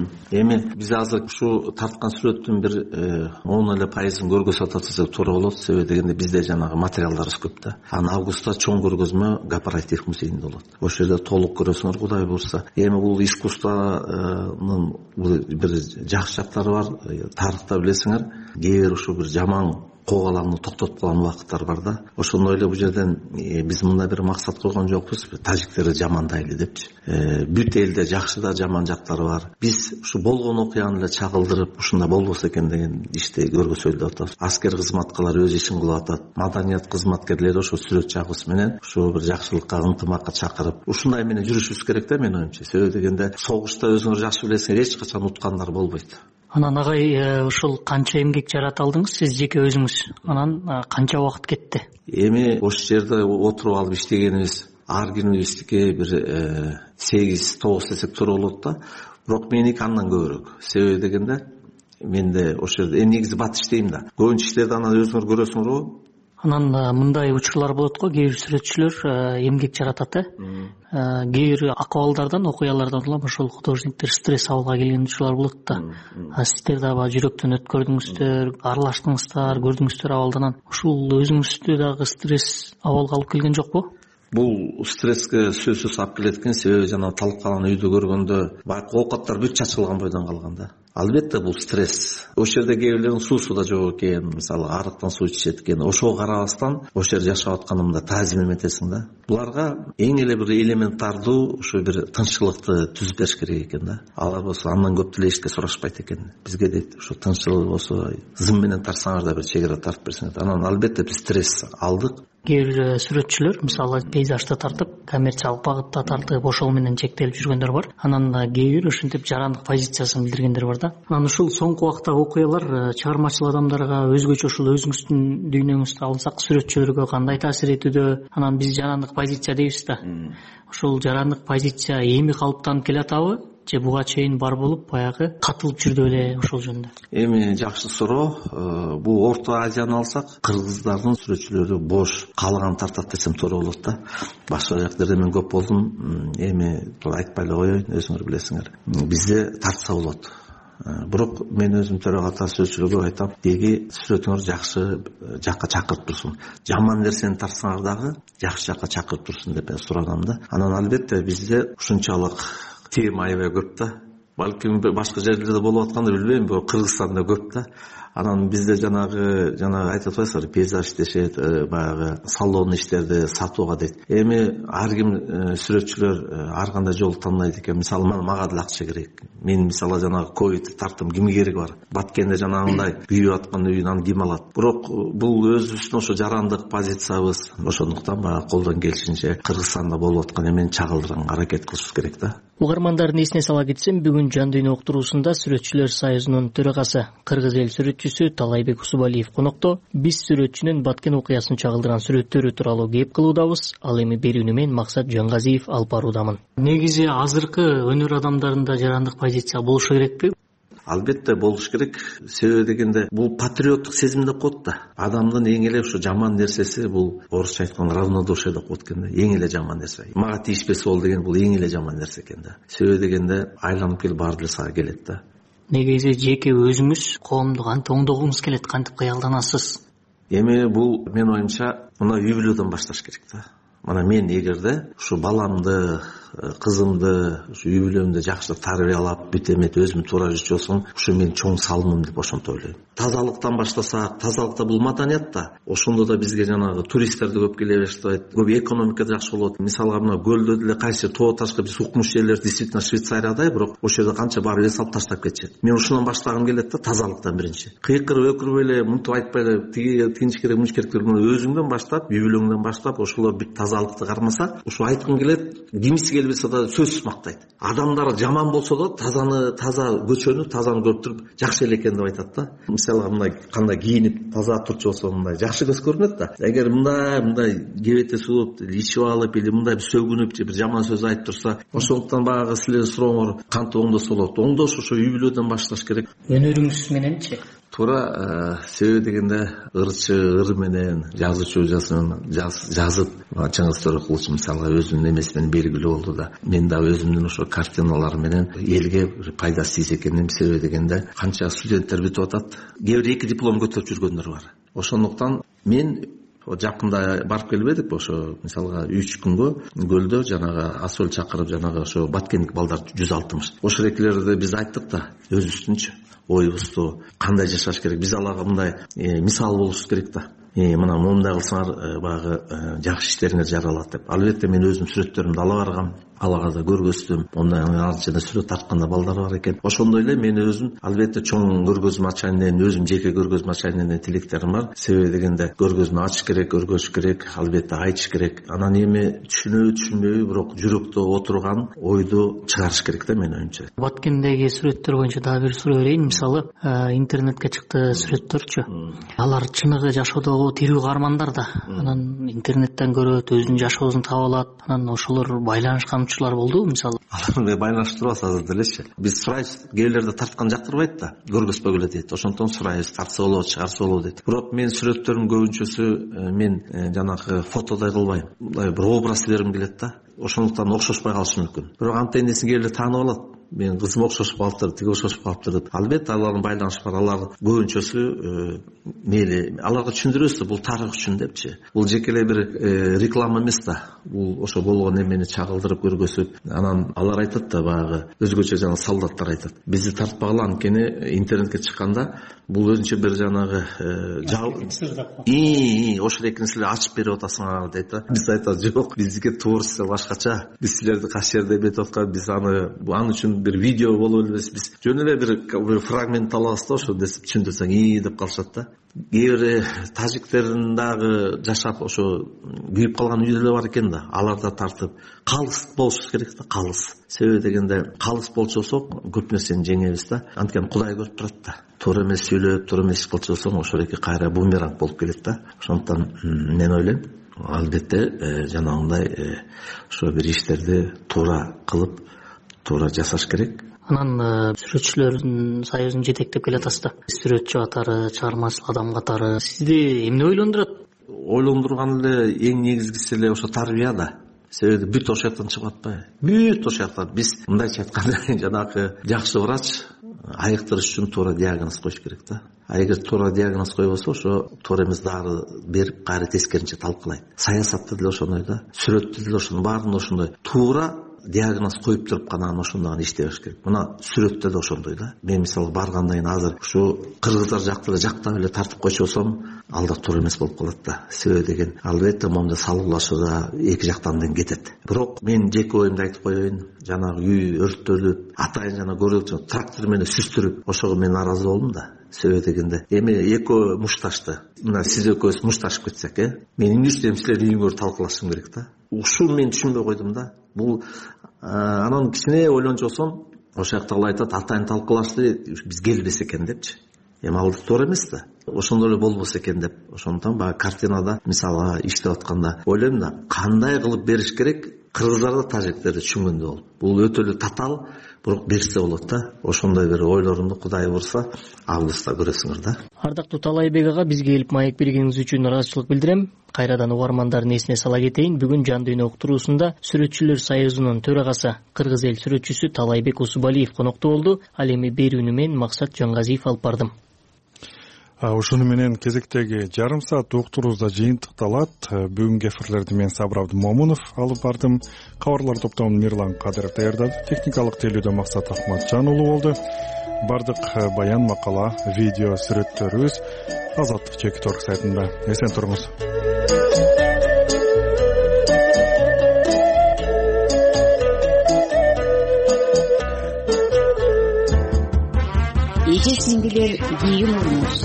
Эми биз азыр ушу тарткан сүрөттүн бир 10 эле пайызын көргөзүп атат туура болот. Себеби дегенде бизде жанагы материалдарыбыз көп да. Анан августта чоң көргөзмө Гапарай тарих музейинде болот. Ошол жерде толук көрөсүңөр, Кудай буйрса. Эми бул искусствонун бир жакшы жактары бар. Тарыхта билесиңер, кээ бир ушу бир жаман коогалаңды токтотуп калган убакыттар бар да. Ошондой эле бул жерден биз мындай бир максат койгон жокпуз, тажиктерди жамандайлы депчи. Бүт элде жакшы да жаман жактары бар. Биз ушу болгон окуяны эле чагылдырып, ушундай болбосо экен деген ишти көргөзөлүп деп атабыз. Аскер кызматкалар өз ишин кылып атат. Маданият кызматкерлери ошо сүрөт жагыбыз менен ушу бир жакшылыкка, ынтымакка чакырып, ушундай менен жүрүшүбүз керек да, менин оюмча. Себеби дегенде согушта өзүңөр жакшы билесиңер, эч качан уткандар болбойт. Анан агай ушул канча эмгек жарата алдыңыз сиз жеке өзүңүз? Анан канча убакыт кетти? Эми ошол жерде отуруп алып иштегенибиз ар күнүбүздүкү бир 8-9 десек туура болот да. Бирок меники андан көбүрөөк. Себеби дегенде менде ошол жерде негизи бат иштейм да. Көбүнчө иштерди анан өзүңөр көрөсүңөр го. Анан мындай учурлар болот го, кээ бир сүрөтчүлөр эмгек жаратат, кээ бир акыбалдардан, окуялардан улам ошол художниктер стресс абалга келген учурлар болот да. Сиздер дагы жүрөктөн өткөрдүңүздөр, аралаштыңыздар, көрдүңүздөр абалдан. Ушул өзүңүздү дагы стресс абалга алып келген жокпу? Бул стресске сөзсүз алып келет экен. Себеби жана талкалан үйдү көргөндө байкы оокаттар бүт чачылган бойдон калган да. Албетте бул стресс. Ошол жерде кээ бирлердин суусу да жок экен, мисалы арыктан суу ичишет экен. Ошого карабастан ошол жерде жашап атканымда таазим эметесиң да. Буларга эң эле бир элементардуу ошо бир тынччылыкты түзүп бериш керек экен да. Алар болсо андан көп деле эчке сурашпайт экен. Бизге дейт, ошо тынччылык болсо зым менен тарсаңар да бир чек ара тартып берсеңер. Анан албетте биз стресс алдык. Кээ бир сүрөтчүлөр мисалы пейзажды тартып, коммерциялык багытта тартып, ошол менен чектелип жүргөндөр бар. Анан кээ бир ушинтип жарандык позициясын билдиргендер бар да. Анан ушул соңку убактагы окуялар чыгармачыл адамдарга өзгөчө ушул өзүңүздүн дүйнөңүздү алсак сүрөтчүлөргө кандай таасир этүүдө? Анан биз жарандык позиция дейбиз да. Ушул жарандык позиция эми калыптанып келатабы? Же буга чейин бар болуп, баягы катылып жүрдү эле ошол жөнүндө? Эми жакшы суроо. Бул Орто Азияны алсак, кыргыздардын сүрөтчүлөрү бош, каалаган тартат десем туура болот да. Башка жактарда мен көп болдум. Эми айтпай эле коеюн, өзүңөр билесиңер. Бизде тартса болот. Бирок мен өзүм төрөгата сүрөтчүлөргө айтам, деги сүрөтүңөр жакшы жакка чакырып турсун. Жаман нерсени тартсаңар дагы жакшы жакка чакырып турсун деп сурадым да. Анан албетте бизде ушунчалык тема аябай көп да. Балким башка жерлерде болуп атканды билбейм, бул Кыргызстанда көп да. Анан бизде жанагы айтып атпайсызбы, пейзаж дешет, баягы салон иштерди сатууга дейт. Эми ар ким сүрөтчүлөр ар кандай жол тандайт экен. Мисалы мага деле акча керек. Мен мисалы жанагы ковид тарттым, кимге кереги бар? Баткенде жанагындай күйүп аткан үйүн аны ким алат? Бирок бул өзүбүздүн ошо жарандык позициябыз. Ошондуктан баягы колдон келишинче Кыргызстанда болуп аткан эмени чагылдырганга аракет кылышыбыз керек да. Угармандардын эсине сала кетсем, бүгүн Жан дүйнө уктуруусунда Сүрөтчүлөр союзунун төрагасы, Кыргыз эл сүрөтчүсү Талайбек Усубалиев конокто. Биз сүрөтчүнүн Баткен окуясын чагылдырган сүрөттөрү тууралуу кеп кылуудабыз. Ал эми берүүнү мен Максат Жангазиев алып баруудамын. Негизи азыркы өнөр адамдарында жарандык позиция болушу керекпи? албетте болуш керек. Себеби дегенде бул патриоттук сезим деп коет да. Адамдын эң эле ушу жаман нерсеси бул орусча айтканда равнодушие деп коет экен да. Эң эле жаман нерсе. Мага тийишпесе болду деген бул эң эле жаман нерсе экен да. Себеби дегенде айланып келип баары эле сага келет да. Негизи жеке өзүңүз коомду кантип оңдогуңуз келет, кантип кыялданасыз? Эми бул менин оюмча мына үй бүлөдөн башташ керек да. Мына мен эгерде ушу баламды, кызымды, ушу үй бүлөмдү жакшы тарбиялап, бүтемет өзүм туура жүрчү болсом, ушу менин чоң салымым деп ошентип ойлойм. Тазалыктан баштасак, тазалыкта бул маданият да. Ошондо да бизге жанагы туристтерди көп келе баштайт. Көп экономика жакшы болот. Мисалга мына көлдө деле кайсы тоо ташка биз укмуш жерлер действительно Швейцариядай, бирок ошол жерде канча барып эле салып таштап кетишет. Мен ушундан баштагым келет да, тазалыктан биринчи. Кыйкырып өкүрүп эле, мынтип айтпай эле тиги тинч керек, мынч керек деп өзүңдөн баштап, үй бүлөңдөн баштап ошолор бүт тазалыкты кармаса, ушу айткым келет, кимиси келбесе да сөзсүз мактайт. Адамдар жаман болсо да таза көчөнү, тазаны көрүп туруп жакшы эле экен деп айтат да. Мисалга мындай кандай кийинип таза турчу болсо мындай жакшы көз көрүнөт да. Эгер мындай кебетеси болуп, ичип алып или мындай бир сөгүнүп же бир жаман сөз айтып турса, ошондуктан багы силердин сурооңор кантип оңдосо болот? Оңдош ошо үй бүлөдөн башташ керек. Өнөрүңүз мененчи? Туура, себеби дегенде ырчы ыр менен жазуучу жазып Чыңгыз Төрөкулович мисалга өзүнүн эмеси менен белгилүү болду да. Мен да өзүмдүн ошо картиналар менен элге пайдасы тийсе экен. Себеби дегенде канча студенттер бүтүп атат. Кээ бир 2 диплом көтөрүп жүргөндөр бар. Ошондуктан мен жакында барып келбедик, ошо мисалга 3 күнгө көлдө жанагы Асөл чакырып жанагы ошо баткендик балдар 160. Ошол экилерди биз айттык да, өзүбүздүнчү оюбузду кандай жашаш керек, биз аларга мындай мисал болушубуз керек да. Мына мындай кылсаңар багы жакшы иштериңер жаралат деп. Албетте мен өзүм сүрөттөрүмдү ала баргам, алага да көргөздүм. Ондай арчада сүрөт тартканда балдар бар экен. Ошондой эле мен өзүм албетте чоң көргөзмө ачайын, өзүм жеке көргөзмө ачайын тилектерим бар. Себеби дегенде көргөзмө ачыш керек, көргөзүш керек, албетте айтыш керек. Анан эми түшүнөбү, бирок жүрөктө отурган ойду чыгарыш керек да менин оюмча. Баткендеги сүрөттөр боюнча дагы бир суроо берейин. Мисалы, интернетке чыкты сүрөттөрчү. Алар чыныгы жашоодогу тирүү каармандар да. Анан интернеттен көрөт, өзүнүн жашоосун таап алат. Анан ошолор байланышканчылар болду мисалы. Алар менен байланыштырабыз азыр делечи. Биз сурайбыз, кээбирлерди тарткан жактырбайт да, көргөзбөгүлө дейт. Ошондон сурайбыз, тартса болобу, чыгарса болобу дейт. Бирок мен сүрөттөрүм көбүнчөсү мен жанагы фотодой кылбайм. Мындай бир образ бергим келет да. Ошондуктан окшошпой калышы мүмкүн. Бирок антендесин кээбирлер таанып алат. Мен кызым окшошуп калыптыр, тиги окшошуп калыптыр деп. Албетте алардын байланышы бар. Алар көбүнчөсү мейли, аларга түшүндүрөбүз да, бул тарых үчүн депчи. Бул жеке эле бир реклама эмес да. Бул ошо болгон эмени чагылдырып көргөзүп, анан алар айтат да багы өзгөчө жана солдаттар айтат. Бизди тартпагыла, анткени интернетке чыкканда бул өзүнчө бир жанагы ошол экини силер ачып берип атасыңар дейт да. Биз айтат, жок, биздики творчество башкача. Биз силерди кайсы жерде эметип аткан, биз аны үчүн бир видео болуп элебиз. Биз жөн эле бир фрагмент алабыз да, ошо десип түшүндүрсөң деп калышат да. Кээ бир тажиктердин дагы жашап ошо күйүп калган үйдө бар экен да. Аларда тартып калыс болуш керек да, калыс. Себеби дегенде калыс болчу болсок көп нерсени жеңебиз да. Анткени Кудай көрүп турат да. Туура эмес сүйлөп, туура эмес болчу болсоң ошол эки кайра бумеранг болуп келет да. Ошондуктан мен ойлойм, албетте жанагындай ошо бир иштерди туура кылып, туура жасаш керек. Анан сүрөтчүлөрдүн союзун жетектеп келатасыз да. Сүрөтчү катары, чыгармачыл адам катары сизди эмне ойлондурат? Ойлондурган эле эң негизгиси эле ошо тарбия да. Себеби бүт ошол жактан чыгып атпайбы? Бүт ошол жактан. Биз мындайча айтканда жанагы жакшы врач айыктырыш үчүн туура диагноз коюш керек да. Эгер туура диагноз койбосо ошо туура эмес дары берип, кайра тескеринче талкалайт. Саясатта деле ошондой да. Сүрөттө деле ошондой, баарында ошондой. Туура диагноз коюп туруп гана ошондо иштебеш керек. Мына сүрөттө да ошондой да. Мен мисалы баргандан кийин азыр ушу кыргыздар жакты эле жактап эле тартып койчу болсом, алда туура эмес болуп калат да. Себеби деген албетте момунда салгылашууга эки жактан да кетет. Бирок мен жеке оюмду айтып коеюн, жанагы үй өрттөлүп, атайын жана көрөк трактор менен сүстүрүп, ошого мен наразы болдум да. Себеби дегенде эми экөө мушташты. Мына сиз экөөбүз мушташып кетсек, мен эмне үчүн силердин үйүңөрдү талкуулашым керек да. Ушуну мен түшүнбөй койдум да. Бул анан кичине ойлончу болсом, ошол жактагылар айтат, атайын талкуулашты, биз келбесе экен депчи. Эми ал туура эмес да. Ошондой эле болбосо экен деп. Ошондон баягы картинада мисалы иштеп атканда ойлойм да, кандай кылып бериш керек, кыргыздар да тажиктер да түшүнгөндөй болуп, бул өтө эле татаал, бирок берсе болот да. Ошондой бир ойлорумду Кудай бурса августта көрөсүңөр да. Ардактуу Талайбек ага, бизге келип маек бергениңиз үчүн ыраазычылык билдирем. Кайрадан угармандардын эсине сала кетейин. Бүгүн Жан дүйнө уктуруусунда Сүрөтчүлөр союзунун төрагасы, кыргыз эл сүрөтчүсү Талайбек Усубалиев конокто болду. Ал эми берүүнү мен Максат Жангазиев алып бардым. Ушуну менен кезектеги жарым саат уктуруубузда жыйынтыкталат. Бүгүнкү эфирлерди мен Сабыр Абдымомунов алып бардым. Кабарлар топтомун Мирлан Кадыров даярдады. Техникалык тейлөөдө Максат Ахматжан уулу болду. Бардык баян, макала, видео, сүрөттөрүбүз Азаттык Чекиторг сайтында. Эсен туруңуз. Эжесиңдилер кийин урмуш.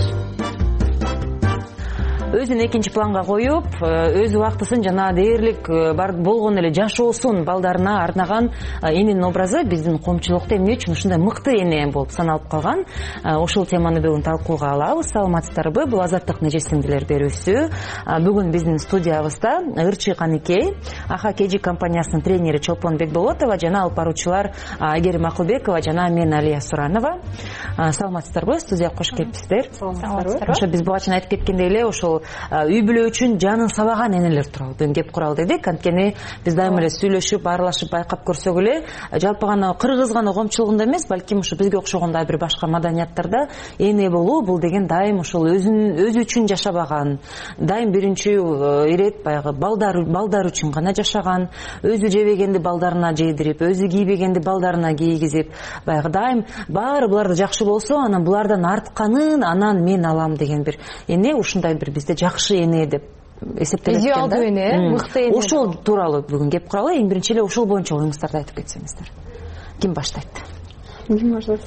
Өзүн экинчи планга коюп, өз убактысын жана дээрлик болгон эле жашоосун балдарына арнаган эненин образы биздин коомчулукта эмне үчүн ушундай мыкты эне болуп саналып калган. Ошол теманы бүгүн талкууга алабыз. Саламатсыздарбы? Бул Азаттык эжесиңдилер берүүсү. Бүгүн биздин студиябызда ырчы Каныкей, Аха Кежи компаниясынын тренери Чолпон Бекболотова жана алып баруучулар Айгерим Акылбекова жана мен Алия Суранова. Саламатсыздарбы? Студияга кош келипсиздер. Саламатсыздарбы? Ошо биз буга чейин айтып кеткендей эле ошол үй бүлө үчүн жанын сабаган энелер тууралуу бүгүн кеп куралы дедик. Анткени биз дайыма эле сүйлөшүп, аралашып байкап көрсөк эле жалпы гана кыргыз гана коомчулугунда эмес, балким ушу бизге окшогон дагы бир башка маданияттарда эне болуу бул деген дайым ошол өзү үчүн жашабаган, дайым биринчи ирет баягы балдар үчүн гана жашаган, өзү жебегенди балдарына жедирип, өзү кийбегенди балдарына кийгизип, баягы дайым баары буларда жакшы болсо, анан булардан артканын анан мен алам деген бир эне, ушундай бир бизде жакшы эне деп эсептелет экен да. Идеалдуу эне, мыкты эне. Ошол тууралуу бүгүн кеп куралы. Эң биринчи эле ошол боюнча оюңуздарды айтып кетсеңиздер. Ким баштайт? Ким баштайт?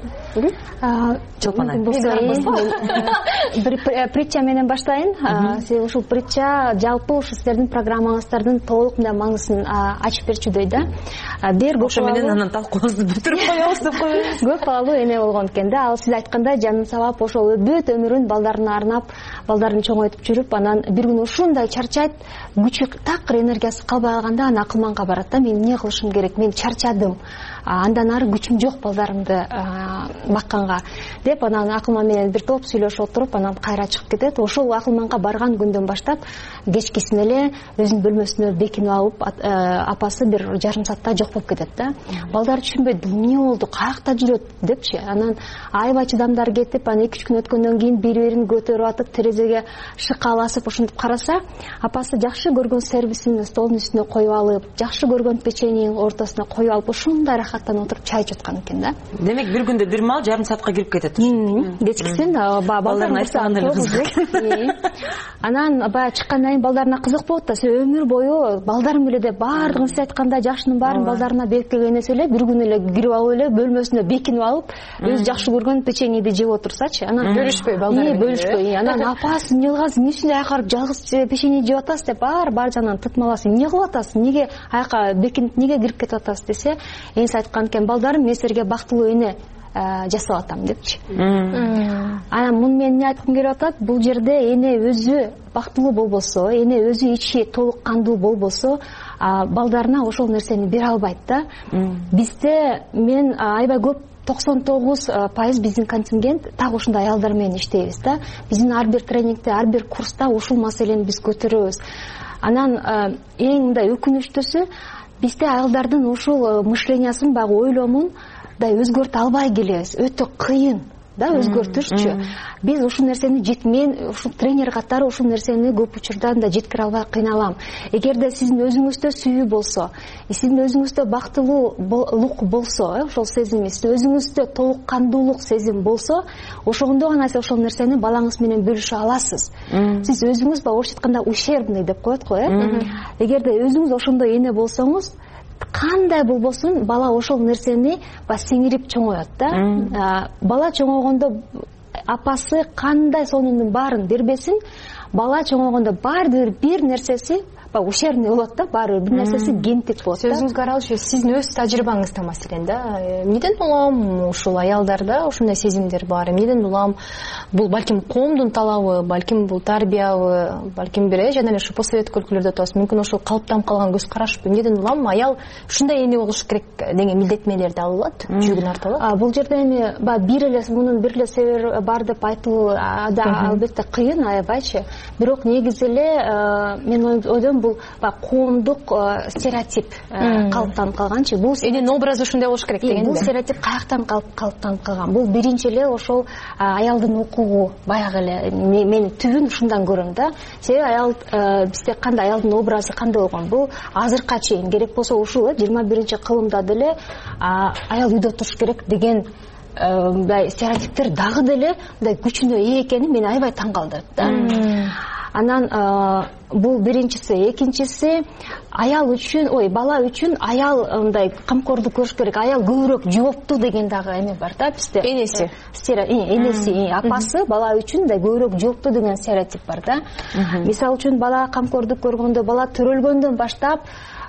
Чолпон айт. Бир притча менен баштайын. Себеби ушул притча жалпы ушу сиздердин программаңыздардын толук мындай маңызын ачып берчүдөй да. Бир ошо менен анан талкуубузду бүтүрүп коебуз деп коебуз. Көп балалуу эне болгон экен да. Ал сиз айткандай жанын сабап ошол бүт өмүрүн балдарына арнап, балдарын чоңойтуп жүрүп, анан бир күнү ушундай чарчайт, күчү такыр энергиясы калбай калганда анан акылманга барат да. Мен эмне кылышым керек? Мен чарчадым. Андан ары күчүм жок балдарымды бакканга деп анан акылман менен бир топ сүйлөшүп отуруп анан кайра чыгып кетет. Ошол акылманга барган күндөн баштап кечкисин эле өзүнүн бөлмөсүнө бекинип алып апасы бир жарым саатта жок болуп кетет да. Балдар түшүнбөйт, бул эмне болду, каякта жүрөт депчи. Анан аябай чыдамдары кетип, анан 2-3 күн өткөндөн кийин бири-бирин көтөрүп атып терезеге шыкаласып ушинтип караса, апасы жакшы көргөн сервисин столдун үстүнө коюп алып, жакшы көргөн печеньенин ортосуна коюп алып, ушундай рахаттанып отуруп чай ичип аткан экен да. Демек бир күндө бир маал жарым саатка кирип кетет. Кечкисин балдарын айтсаган эле. Анан баягы чыккандан кийин балдарына кызык болот да. Сен өмүр бою балдарым эле деп баардыгын сиз айткандай жакшынын баарын балдарына берип келген эсе эле бир күн эле кирип алып эле бөлмөсүнө бекинип алып, өзү жакшы көргөн печеньеди жеп отурсачы. Анан бөлүшпөй балдар менен. Бөлүшпөй. Анан апасы эмне кыласың? Эмне үчүн аякка барып жалгыз печенье жеп атасыз деп баары жанынан тытмаласың. Эмне кылып атасың? Неге аякка бекинип неге кирип кетип атасыз десе, энеси айткан экен, балдарым, мен силерге бактылуу эне жасап атам депчи. Анан муну мен эмне айткым келип атат? Бул жерде эне өзү бактылуу болбосо, эне өзү ичи толук кандуу болбосо, балдарына ошол нерсени бере албайт да. Бизде мен аябай көп 99% биздин контингент так ушундай аялдар менен иштейбиз да. Биздин ар бир тренингде, ар бир курста ушул маселени биз көтөрөбүз. Анан эң мындай өкүнүчтүүсү, бизде аялдардын ушул мышлениясын, баягы ойломун өзгөртө албай келебиз. Өтө кыйын да өзгөртүшчү. Биз ушул нерсени мен ушул тренер катары ушул нерсени көп учурда да жеткире албай кыйналам. Эгерде сиздин өзүңүздө сүйүү болсо, сиздин өзүңүздө бактылуулук болсо, ошол сезим, сиздин өзүңүздө толук кандуулук сезим болсо, ошондо гана сиз ошол нерсени балаңыз менен бөлүшө аласыз. Сиз өзүңүз орусча айтканда ущербный деп коет го, Эгерде өзүңүз ошондой эне болсоңуз, кандай болбосун, бала ошол нерсени сиңирип чоңоет да. Бала чоңойгондо апасы кандай сонунун баарын бербесин, бала чоңойгондо баардыр бир нерсеси баягы ущербный болот да, баары бир нерсеси генттик болот да. Сөзүңүзгө аралашып, сиздин өз тажрыйбаңызда маселен да, эмнеден улам ушул аялдарда ушундай сезимдер бар, эмнеден улам бул балким коомдун талабы, балким бул тарбиябы, балким бир жана эле ушу постсоветтик өлкөлөрдө атабыз, мүмкүн ошол калыптанып калган көз карашпы, эмнеден улам аял ушундай эне болуш керек деген милдеттенмелерди ала алат, жүгүн арта алат? Бул жерде эми бир эле мунун бир эле себеби бар деп айтуу албетте кыйын, аябайчы. Бирок негизи эле мен ойдойм бул коомдук стереотип калыптанып калганчы. Бул эненин образы ушундай болуш керек деген. Бул стереотип каяктан калыптанып калган? Бул биринчи эле ошол аялдын укугу, баягы эле мен түбүн ушундан көрөм да. Себеби аял бизде кандай аялдын образы кандай болгон? Бул азыркыга чейин керек болсо ушул 21-кылымда деле аял үйдө туруш керек деген мындай стереотиптер дагы деле мындай күчүнө ээ экени мени аябай таң калтырат да. Анан бул биринчиси, экинчиси аял үчүн, бала үчүн аял мындай камкордук көрүш керек, аял көбүрөөк жооптуу деген дагы эме бар да бизде. Энеси. Энеси, апасы бала үчүн да көбүрөөк жооптуу деген стереотип бар да. Мисалы үчүн бала камкордук көргөндө, бала төрөлгөндөн баштап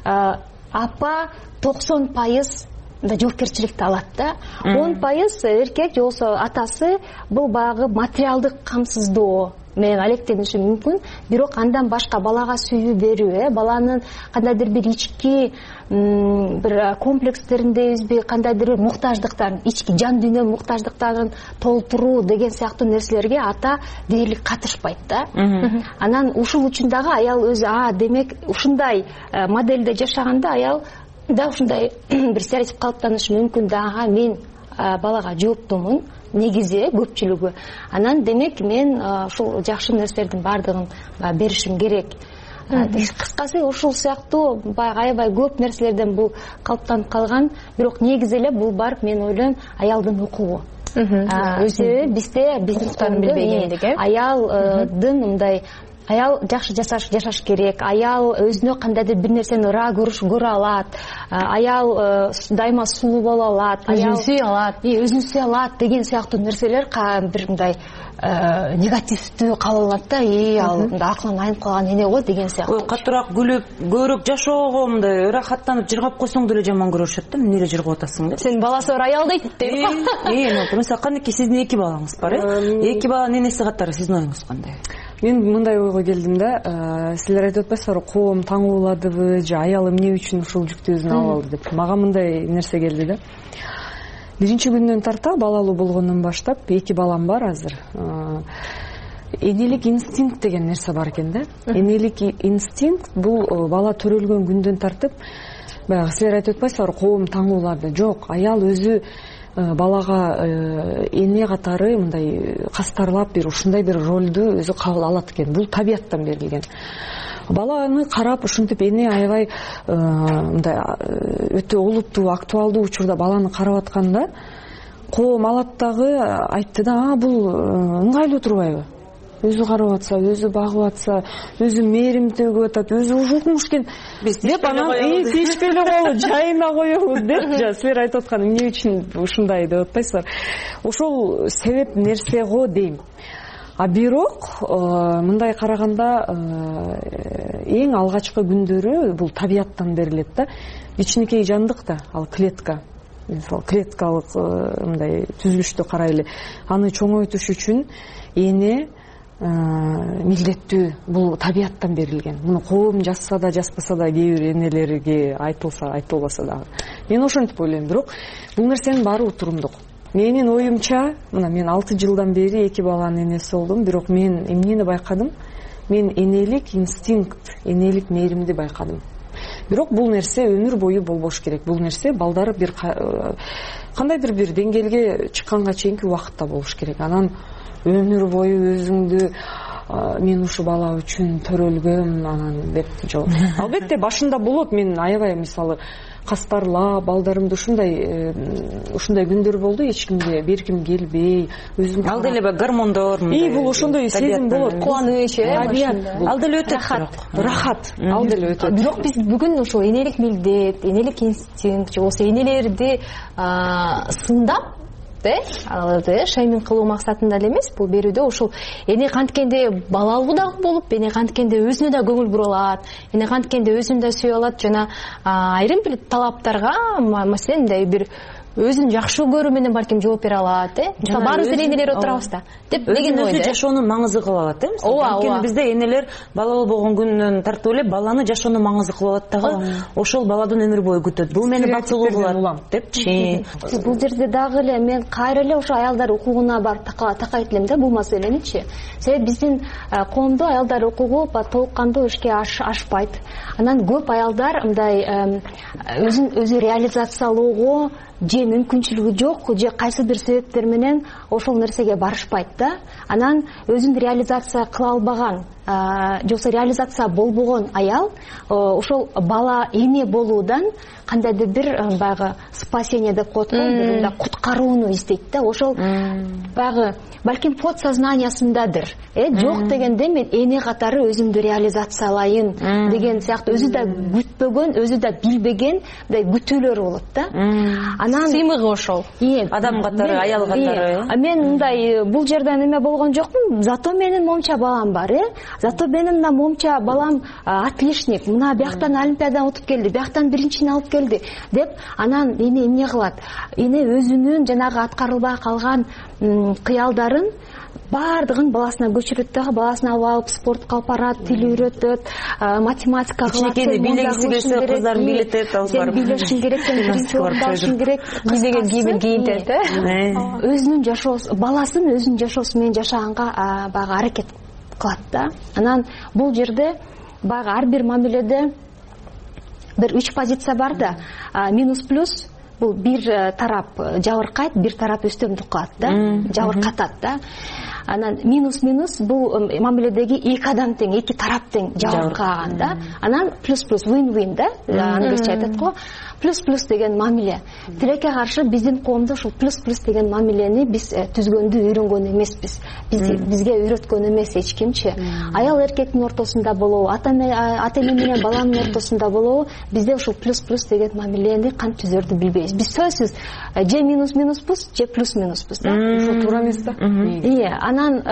апа 90% жоопкерчиликти алат да. 10% эркек же болбосо атасы бул баягы материалдык камсыздоо менен алектениши мүмкүн. Бирок андан башка балага сүйүү берүү, баланын кандайдыр бир ички бир комплекстерин дейбизби, кандайдыр бир муктаждыктарын, ички жан дүйнө муктаждыктарын толтуруу деген сыяктуу нерселерге ата дээрлик катышпайт да. Анан ушул үчүн дагы аял өзү демек ушундай моделде жашаганда аял да ушундай бир стереотип калыптанышы мүмкүн да. Мен балага жооптумун негизи көпчүлүгү. Анан демек мен ушул жакшы нерселердин баардыгын беришим керек. Кыскасы ушул сыяктуу аябай көп нерселерден бул калыптанып калган, бирок негизи эле бул барып мен ойлойм аялдын укугу. Себеби бизде укуктарын билбегендик, аялдын мындай аял жакшы жашаш керек, аял өзүнө кандайдыр бир нерсени ыра көрө алат, аял дайыма сулуу боло алат, өзүн сүйө алат деген сыяктуу нерселер бир мындай негативдүү кабыл алат да. Ал акылын айнып калган эне го деген сыяктуу. Катуураак күлүп, көбүрөөк жашоого мындай ырахаттанып жыргап койсоң деле жаман көрүшөт да. Эмне эле жыргап атасың деп. Сенин баласы бар аял дейт деп. Мисалы кандайкы сиздин 2 балаңыз бар, 2 баланын энеси катары сиздин оюңуз кандай? Мен мындай ойго келдим да, силер айтып атпайсыздарбы, коом таңууладыбы же аял эмне үчүн ушул жүктү өзүнө алып алды деп. Мага мындай нерсе келди да. Биринчи күндөн тарта балалуу болгондон баштап 2 балам бар азыр. Энелик инстинкт деген нерсе бар экен да. Энелик инстинкт бул бала төрөлгөн күндөн тартып, баягы силер айтып атпайсыздарбы, коом таңууларды. Жок, аял өзү балага эне катары мындай кастарлап бир ушундай бир ролду өзү кабыл алат экен. Бул табияттан берилген. Баланы карап ушинтип эне аябай мындай өтө олуттуу, актуалдуу учурда баланы карап атканда коом алат дагы айтты да, бул ыңгайлуу турбайбы? Өзү карап атса, өзү багып атса, өзү мээрим төгүп атат, өзү укмуш экен деп анан тийишпеле коелу, жайына коелу деп силер айтып аткан эмне үчүн ушундай деп атпайсыздар. Ошол себеп нерсе го дейм. Бирок мындай караганда эң алгачкы күндөрү бул табияттан берилет да. Кичинекей жандык да, ал клетка. Мисалы клеткалык мындай түзүлүштү карайлы. Аны чоңойтуш үчүн эне милдеттүү, бул табияттан берилген. Муну коом жазса да жазбаса да кээ бир энелерге айтылса айтылбаса дагы. Мен ошентип ойлойм, бирок бул нерсенин баары утурумдук. Менин оюмча, мына мен 6 жылдан бери 2 баланын энеси болдум, бирок мен эмнени байкадым? Мен энелик инстинкт, энелик мээримди байкадым. Бирок бул нерсе өмүр бою болбош керек. Бул нерсе балдар бир кандайдыр бир деңгээлге чыкканга чейинки убакытта болуш керек. Анан өмүр бою өзүңдү мен ушу бала үчүн төрөлгөм анан деп жок. Албетте башында болот, мен аябай мисалы кастарлап балдарымды ушундай күндөр болду, эч кимге берким келбей, өзүм ал деле гормондор бул ошондой сезим болот, кубаныч, ал деле өтөт, рахат, ал деле өтөт. Бирок биз бүгүн ушул энелик милдет, энелик инстинкт же болбосо энелерди сындап аларды шаймин кылуу максатында эле эмес, бул берүүдө ушул эне канткенде балалуу дагы болуп, эне канткенде өзүнө да көңүл бура алат, эне канткенде өзүн да сүйө алат жана айрым бир талаптарга, маселен мындай бир өзүн жакшы көрүү менен балким жооп бере алат, мисалы баарыбыз деле энелер отурабыз да деп деген ойдо. Өзү жашоонун маңызы кылып алат, мисалы анткени бизде энелер балалуу болгон күнүнөн тартып эле баланы жашоонун маңызы кылып алат дагы, ошол баладан өмүр бою күтөт. Бул мени бактылуу кылат депчи. Бул жерде дагы эле мен кайра эле ошо аялдар укугуна барып такайт элем да бул маселеничи. Себеби биздин коомдо аялдар укугу толук кандуу ишке ашпайт. Анан көп аялдар мындай өзүн реализациялоого же мүмкүнчүлүгү жок, же кайсы бир себептер менен ошол нерсеге барышпайт да. Анан өзүн реализация кыла албаган, же болбосо реализация болбогон аял ошол бала эне болуудан кандайдыр бир баягы спасение деп коет го, бир куткарууну издейт да. Ошол баягы балким подсознаниясындадыр. Жок дегенде мен эне катары өзүмдү реализациялайын деген сыяктуу өзү да күтпөгөн, өзү да билбеген мындай күтүүлөр болот да. Анан сыймыгы ошол. Адам катары, аял катары. Мен мындай бул жерден эме болгон жокмун. Зато менин момча балам бар, Зато менин мына момча балам отличник. Мына бияктан олимпиададан утуп келди, бияктан биринчини алып келди деп анан эне эмне кылат? Эне өзүнүн жанагы аткарылбай калган кыялдарын баардыгын баласына көчүрөт дагы, баласына алып спортко алып барат, тил үйрөтөт, математика кылат. Билегиси келсе кыздарын билетет, алып барып. Сен билешиң керек, сен биринчи орунда алышың керек. Кийбеген кийимин кийинтет, өзүнүн жашоосу, баласын өзүнүн жашоосу менен жашаганга баягы аракет кылат да. Анан бул жерде баягы ар бир мамиледе бир 3 позиция бар да. Минус плюс бул бир тарап жабыркайт, бир тарап үстөмдүк кылат да, жабыркатат да. Анан минус бул мамиледеги эки адам тең, эки тарап тең жабыркаган да. Анан плюс win-win да, англисче айтат го. Плюс деген мамиле. Тилекке каршы биздин коомдо ушул плюс деген мамилени биз түзгөндү үйрөнгөн эмеспиз. Бизге үйрөткөн эмес эч кимчи. Аял эркектин ортосунда болобу, ата эне менен баланын ортосунда болобу, бизде ушул плюс деген мамилени кантип түзөрдү билбейбиз. Биз сөзсүз же минуспуз, же плюс-минуспуз да. Ушул туура эмес да. Анан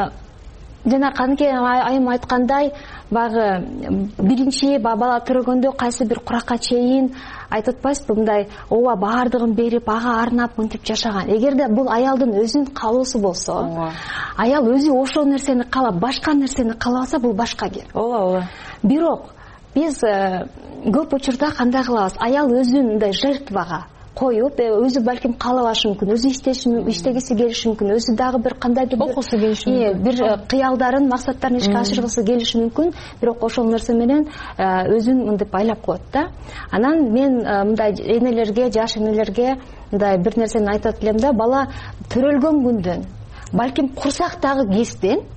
жана канке айым айткандай, баягы биринчи бала төрөгөндө кайсы бир куракка чейин айтып атпайсызбы, мындай ооба баардыгын берип, ага арнап мынтип жашаган. Эгерде бул аялдын өзүнүн каалоосу болсо, аял өзү ошол нерсени каалап, башка нерсени каалабаса, бул башка кеп. Ооба. Бирок биз көп учурда кандай кылабыз? Аял өзүн мындай жертвага коюп, өзү балким каалабашы мүмкүн, өзү иштегиси келиши мүмкүн, өзү дагы бир кандайдыр бир кыялдарын, максаттарын ишке ашыргысы келиши мүмкүн, бирок ошол нерсе менен өзүн мынтип байлап коет да. Анан мен мындай энелерге, жаш энелерге мындай бир нерсени айтат элем да, бала төрөлгөн күндөн, балким курсактагы кезден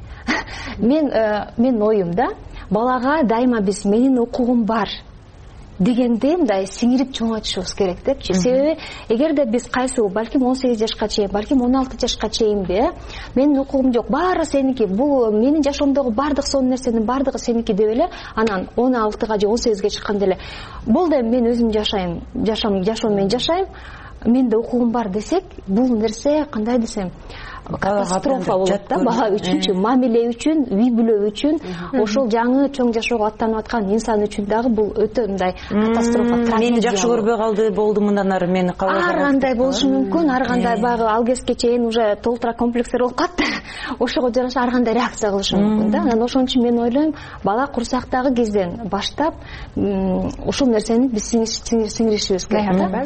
мен оюм да, балага дайыма биз менин укугум бар дегенде мындай сиңирип чоңойтушубуз керек депчи. Себеби эгерде биз кайсы балким 18 жашка чейин, балким 16 жашка чейинби менин укугум жок, баары сеники, бул менин жашоомдогу баардык сонун нерсенин баардыгы сеники деп эле, анан 16га же 18ге чыкканда эле бул да мен өзүм жашайм, жашоом менен жашайм, менде укугум бар десек, бул нерсе кандай десем катастрофа болот да бала үчүн, мамиле үчүн, үй бүлө үчүн, ошол жаңы чоң жашоого аттанып аткан инсан үчүн дагы бул өтө мындай катастрофа, трагедия. Мени жакшы көрбөй калды, болду мындан ары мени калбай калды. Ар кандай болушу мүмкүн, ар кандай баягы ал кезге чейин уже толтура комплекстер болуп калат. Ошого жараша ар кандай реакция кылышы мүмкүн да. Анан ошон үчүн мен ойлойм, бала курсактагы кезден баштап ушул нерсени биз сиңиришибиз керек да.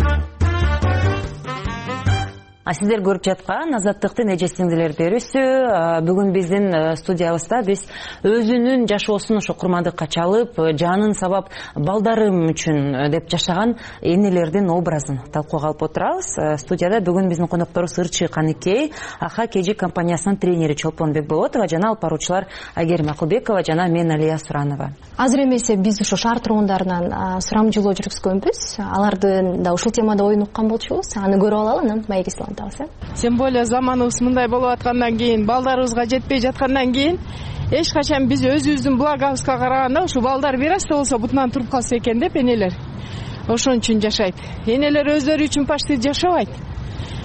Сиздер көрүп жаткан Азаттыктын эже сиңдилер берүүсү. Бүгүн биздин студиябызда биз өзүнүн жашоосун ошо курмандыкка чалып, жанын сабап балдарым үчүн деп жашаган энелердин образын талкууга алып отурабыз. Студияда бүгүн биздин конокторубуз Ырчы Каныкей, Аха KG компаниясынын тренери Чолпонбек Болотова жана алып баруучулар Айгерим Акылбекова жана мен Алия Суранова. Азыр эмесе биз ошо шаар тургундарынан сурамжылоо жүргүзгөнбүз. Алардын да ушул темада оюн уккан болчубуз. Аны көрүп алалы, анан маек ислам. Тем более заманыбыз мындай болуп аткандан кийин, балдарыбызга жетпей жаткандан кийин эч качан биз өзүбүздүн благобызга караганда ушу балдар бир аз болсо бутунан туруп калса экен деп энелер ошон үчүн жашайт. Энелер өздөрү үчүн почти жашабайт.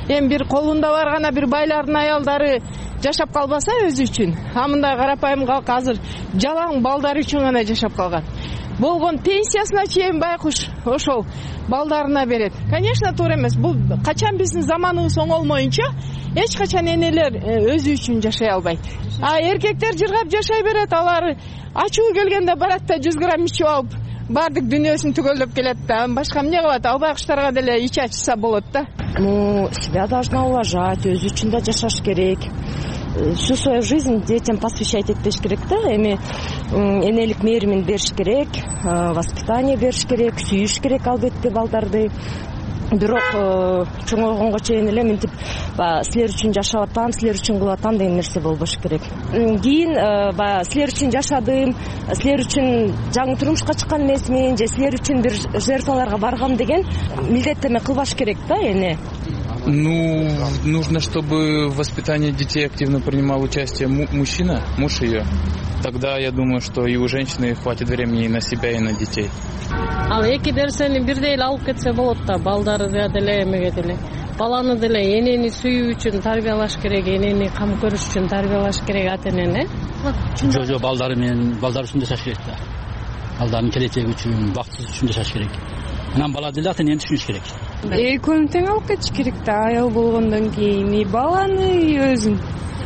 эми бир колунда бар гана бир байлардын аялдары жашап калбаса өзү үчүн, а мындай карапайым калк азыр жалаң балдары үчүн гана жашап калган. Болгон пенсиясына чейин байкуш ошол балдарына берет. Конечно, туура эмес. Бул качан биздин заманыбыз оңолмоюнча эч качан энелер өзү үчүн жашай албайт. А эркектер жыргап жашай берет, алар ачуу келгенде барат да 100 грамм ичип алып, баардык дүйнөсүн түгөлдөп келет да. Башка эмне кылат? Ал байкуштарга деле ич ачса болот да. Себя должна уважать, өзү үчүн да жашаш керек. Всю свою жизнь детям посвящать этпеш керек да. Эми энелик мээримин бериш керек, воспитание бериш керек, сүйүш керек албетте балдарды. Бирок чоңойгонго чейин эле мынтип силер үчүн жашап атам, силер үчүн кылып атам деген нерсе болбош керек. Кийин силер үчүн жашадым, силер үчүн жаңы турмушка чыккан эмесмин, же силер үчүн бир жертваларга баргам деген милдеттеме кылбаш керек да эне. Нужно, чтобы в воспитании детей активно принимал участие мужчина, муж ее. Тогда я думаю, что и у женщины хватит времени и на себя, и на детей. Ал эки нерсени бирдей эле алып кетсе болот да, балдарды деле эмеге деле. Баланы деле энени сүйүү үчүн тарбиялаш керек, энени кам көрүш үчүн тарбиялаш керек ата-энени. Жок, балдары менен балдар үчүн жашаш керек да. Балдардын келечеги үчүн, бактысы үчүн жашаш керек. Анан бала деле ата-энени түшүнүш керек. Экөөнү тең алып кетиш керек да, аял болгондон кийин и баланы, и өзүн.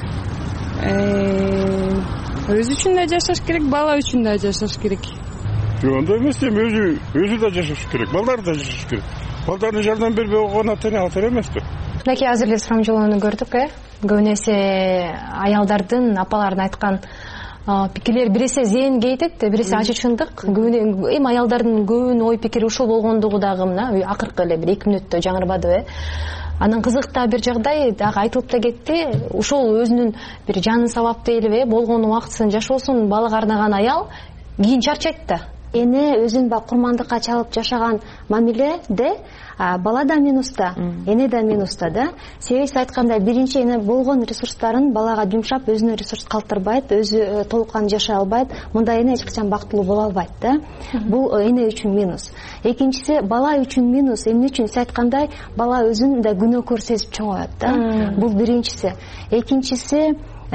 Өзү үчүн да жашаш керек, бала үчүн да жашаш керек. Андай эмес, өзү да жашаш керек, балдар да жашаш керек. Балдардын жардам бербей койгон ата-эне эмес да. Мынакей азыр эле сурамжылоону көрдүк, көбүнө эсе аялдардын, апалардын айткан пикирлер бир эсе зээнге кетет, бир эсе ачууччундук. Эми аялдардын көбүнүн ой пикири ушул болгондугу дагы мына акыркы эле бир 2 мүнөттө жаңырбадыбы. Анан кызык да бир жагдай дагы айтылып да кетти. Ушул өзүнүн бир жанын сабап дейлиби, болгон убактысын жашоосун балага арнаган аял кийин чарчайт да. Эне өзүн курмандыкка чалып жашаган мамиледе бала да минуста, эне да минуста да. Себеби айткандай, биринчи эне болгон ресурстарын балага жумшап, өзүнө ресурс калтырбайт, өзү толуккан жашай албайт. Мындай эне эч качан бактылуу боло албайт да. Бул эне үчүн минус. Экинчиси, бала үчүн минус. Эмне үчүн сиз айткандай, бала өзүн да күнөөкөр сезип чоңоет да. Бул биринчиси. Экинчиси,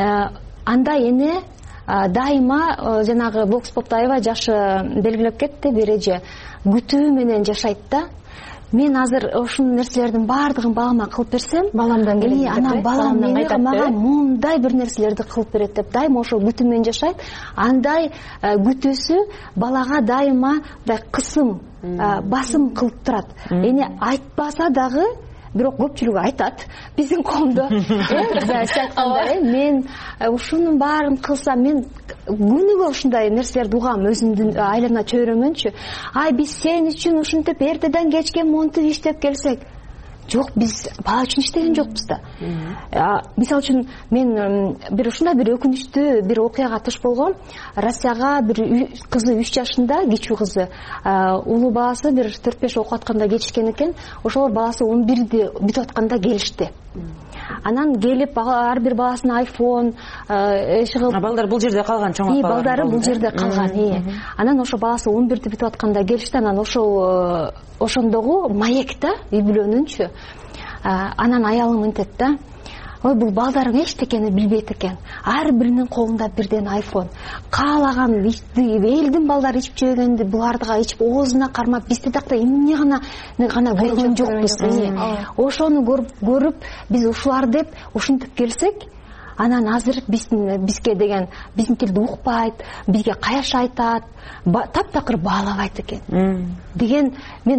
анда эне дайыма жанагы Бокс Поптаева жашы белгилеп кетти, бир эже күтүү менен жашайт да. Мен азыр ушул нерселердин баардыгын балама кылып берсем, баламдан келет. Анан балам мага мындай бир нерселерди кылып берет деп дайыма ошол күтүү менен жашайт. Андай күтүүсү балага дайыма кысым, басым кылып турат. Эне айтпаса дагы, бирок көпчүлүгү айтат биздин коомдо. Сиз айткандай, мен ушунун баарын кылсам, мен күнүгө ушундай нерселерди угам өзүмдүн айлана чөйрөмөнчү. Ай, биз сен үчүн ушинтип эртеден кечке монтип иштеп келсек. Жок, биз бала үчүн иштеген жокпуз да. Мисалы үчүн мен бир ушундай бир өкүнүчтүү бир окуяга туш болгом. Россияга бир кызы 3 жашында, кичүү кызы, улуу баласы бир 4-5 окуп атканда кетишкен экен. Ошолор баласы 11-ди бүтүп атканда келишти. Анан келип ар бир баласына айфон чыгып, балдар бул жерде калган, чоң апалар. Балдары бул жерде калган. Анан ошо баласы 11-ди бүтүп атканда келишти. Анан ошол ошондогу маек да, үй бүлөнүнчү. Анан аялым мынтет да: ой, бул балдарың эчтекени билбейт экен. Ар биринин колунда бирден айфон. Каалаган элдин балдары ичип жегенди булардыга ичип оозуна кармап, бизде дакта эмне гана көргөн жокпуз. Ошону көрүп биз ушулар деп ушинтип келсек, анан азыр бизге деген биздин тилди укпайт, бизге каяш айтат, таптакыр баалабайт экен деген мен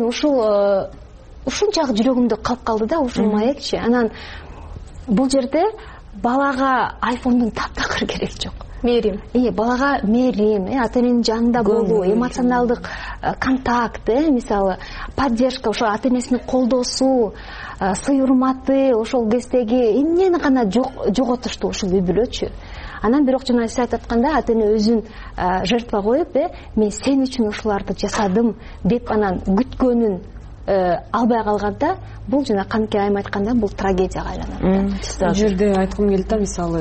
ушунчалык жүрөгүмдө калып калды да ушул маекчи. Анан бул жерде балага айфондун таптакыр кереги жок. Мээрим. Балага мээрим, ата-эненин жанында болуу, эмоционалдык контакт, мисалы, поддержка, ошо ата-энесини колдоосу, сый урматы, ошол кездеги эмнени гана жоготушту ушул үй бүлөчү. Анан бирок жана сиз айткандай, ата-эне өзүн жертва коюп, мен сен үчүн ушуларды жасадым деп анан күткөнүн албай калганда, бул жана Канке айым айткандай, бул трагедияга айланат. Бул жерде айткым келет да, мисалы,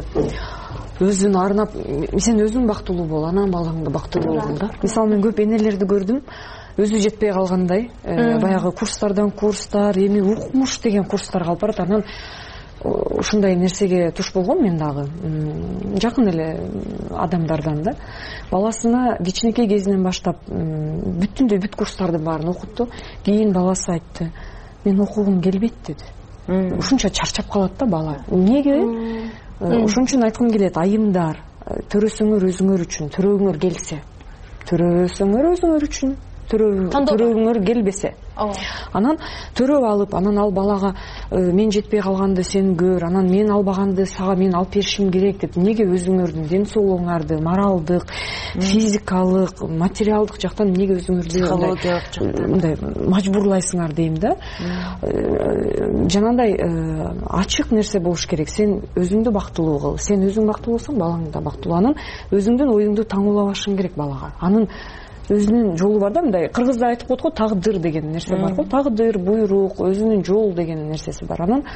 өзүн арнап, сен өзүң бактылуу бол, анан балаңды бактылуу бол да. Мисалы, мен көп энелерди көрдүм, өзү жетпей калгандай, баягы курстар эми укмуш деген курстарга алып барат. Анан ушундай нерсеге туш болгом мен дагы, жакын эле адамдардан да. Баласына кичинекей кезинен баштап бүтүндөй бүт курстардын баарын окутту. Кийин баласы айтты, мен окугум келбейт деди. Ушунча чарчап калат да бала. Эмнеге? Ошон үчүн айткым келет, айымдар, төрөсөңөр өзүңөр үчүн, төрөгүңөр келсе, төрөсөңөр өзүңөр үчүн, төрөгүңөр келбесе, анан төрөп алып, анан ал балага мен жетпей калганды сен көр, анан мен албаганды сага мен алып беришим керек деп, неге өзүңөрдүн ден соолугуңарды моралдык, физикалык, материалдык жактан неге өзүңөрдү мындай мажбурлайсыңар дейм да. Жанагындай ачык нерсе болуш керек. Сен өзүңдү бактылуу кыл, сен өзүң бактылуу болсоң балаң да бактылуу. Анан өзүңдүн оюңду таңуулабашың керек балага. Анын өзүнүн жолу бар да, мындай кыргызда айтып коет го, тагдыр деген нерсе бар го. Тагдыр, буйрук, өзүнүн жол деген нерсеси бар. Анан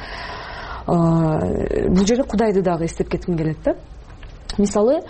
бул жерде Кудайды дагы эстеп кетким келет да. Мисалы,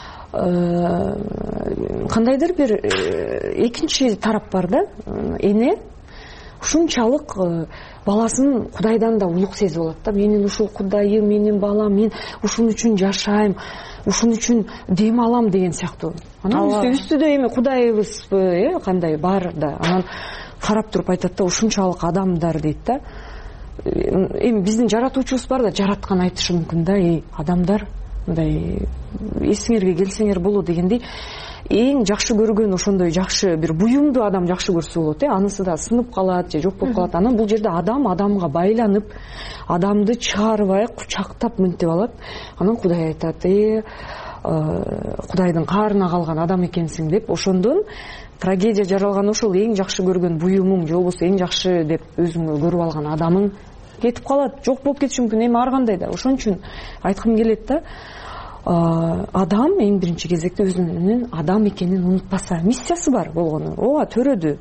кандайдыр бир экинчи тарап бар да, эне ушунчалык баласын Кудайдан да улук сезип алат да. Менин ушул Кудайым, менин балам, мен ушун үчүн жашайм, ушун үчүн дем алам деген сыяктуу. Анан үстүдө эми Кудайыбызбы, кандай бар да. Анан карап туруп айтат да, ушунчалык адамдар дейт да. Эми биздин жаратуучубуз бар да, жараткан айтышы мүмкүн да, адамдар мындай эсиңерге келсеңер болот дегендей. Эң жакшы көргөн ошондой жакшы бир буюмду адам жакшы көрсө болот, анысы да сынып калат же жок болуп калат. Анан бул жерде адам адамга байланып, адамды чыгарбай кучактап мынтип алат. Анан Кудай айтат, Кудайдын каарына калган адам экенсиң деп, ошондон трагедия жаралган ошол эң жакшы көргөн буюмуң же болбосо эң жакшы деп өзүңө көрүп алган адамың кетип калат, жок болуп кетиши мүмкүн. Эми ар кандай да. Ошон үчүн айткым келет да, адам эң биринчи кезекте өзүнүн адам экенин унутпаса, миссиясы бар болгону. Ооба, төрөдү.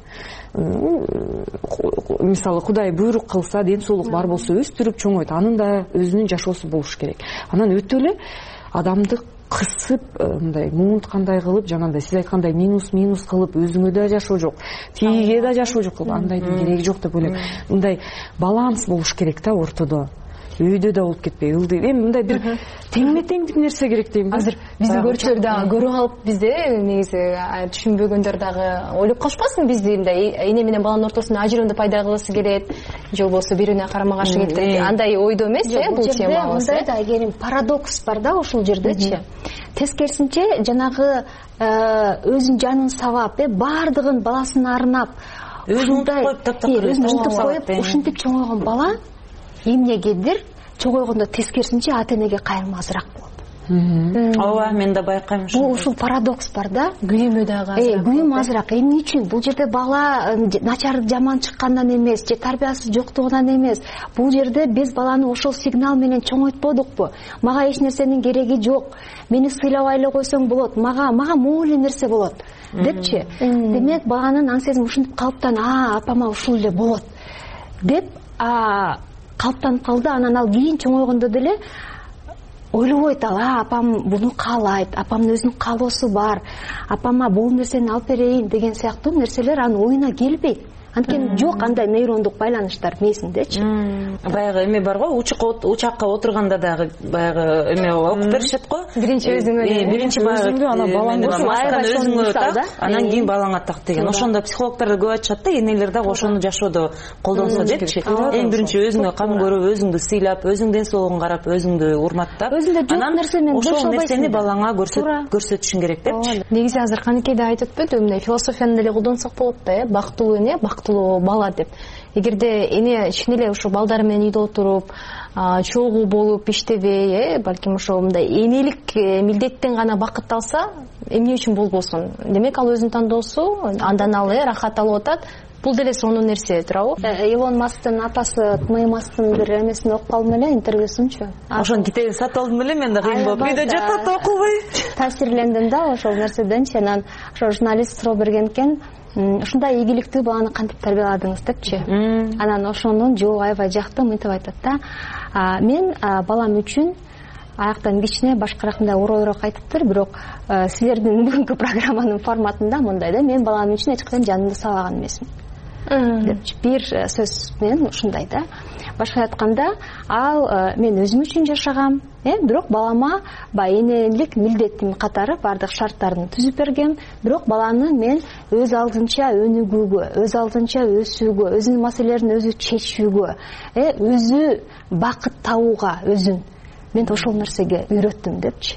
Мисалы Кудай буйрук кылса, ден соолук бар болсо өстүрүп чоңойт. Анын да өзүнүн жашоосу болуш керек. Анан өтө эле адамды кысып, мындай муунткандай кылып, жанагындай сиз айткандай минус кылып, өзүңө да жашоо жок, тигиге да жашоо жок кылып, андайдын кереги жок деп ойлойм. Мындай баланс болуш керек да ортодо. Өйдө да болуп кетпей, ылдый. Эми мындай бир теңме-теңдик нерсе керек дейм. Азыр биздин көрчүлөр дагы көрүп алып бизде негизи түшүнбөгөндөр дагы ойлоп калышпасын, бизди мындай эне менен баланын ортосунда ажырымды пайда кылгысы келет, же болбосо бирине карама каршы келет. Андай ойдо эмес, бул темабыз. Мындай да келин парадокс бар да ушул жердечи. Тескерисинче жанагы өзүнүн жанын сабап, баардыгын баласына арнап, өзүн унутуп коюп, ушинтип чоңойгон бала эмнегедир чоңойгондо тескерисинче ата энеге кайрылмазыраак болот. Ооба, мен да байкайм ушул. Ушул парадокс бар да. Күйүмү дагы азыраак. Күйүм азыраак. Эмне үчүн? Бул жерде бала начар жаман чыккандан эмес, же тарбиясы жоктугунан эмес. Бул жерде биз баланы ошол сигнал менен чоңойтподукпу? Мага эч нерсенин кереги жок. Мени сыйлабай эле койсоң болот. Мага могу эле нерсе болот. Депчи. Демек баланын аң сезими ушинтип калыптан, апама ушул эле болот деп калыптанып калды. Анан ал кийин чоңойгондо деле ойлобойт, апам буну каалайт, апамдын өзүнүн каалоосу бар, апама бул нерсени алып берейин деген сыяктуу нерселер анын оюна келбейт. Анткени жок андай нейрондук байланыштар мээсиндечи. Баягы эме бар го, учакка отурганда дагы баягы эме окуп беришет го. Биринчи өзүңө, анан өзүңө так, анан кийин балаңа так деген. Ошондо психологдор да көп айтышат да, энелер дагы ошону жашоодо колдонсо депчи. Эң биринчи өзүңө кам көрүп, өзүңдү сыйлап, өзүңдүн ден соолугуңду карап, өзүңдү урматтап, анан ошол нерсени балаңа көрсөтүшүң керек депчи. Негизи азыр Каныкей да айтып өтпөдү, мындай философияны деле колдонсок болот да, бактылуу эне, бактылуу бала деп. Эгерде эне чын эле ошо балдары менен үйдө отуруп, чогуу болуп иштебей, балким ошо мындай энелик милдеттен гана бакыт алса, эмне үчүн болбосун? Демек ал өзүнүн тандоосу, андан ал рахат алып атат. Бул деле сонун нерсе, туурабы? Илон Масктын атасы Тмаймастын бир эмесин окуп калдым эле, интервьюсунчу. Ошонун китебин сатып алдым эле, мен да кыйын болуп, үйдө жатат окубай. Таасирлендим да ошол нерседенчи. Анан ошо журналист суроо берген экен, ушундай ийгиликтүү баланы кантип тарбияладыңыз депчи. Анан ошонун жообу аябай жакты, мынтип айтат да. Мен балам үчүн аяктан кичине башкараак оройбураак айтыптыр, бирок силердин бүгүнкү программанын форматында мындай да, мен балам үчүн эч качан жанымды салаган эмесмин депчи бир сөз менен ушундай да. Башка айтканда, ал мен өзүм үчүн жашагам, бирок балама баягы энелик милдетим катары бардык шарттарын түзүп бергем, бирок баланы мен өз алдынча өнүгүүгө, өз алдынча өсүүгө, өзүнүн маселелерин өзү чечүүгө, өзү бакыт табууга өзүн мен ошол нерсеге үйрөттүм депчи.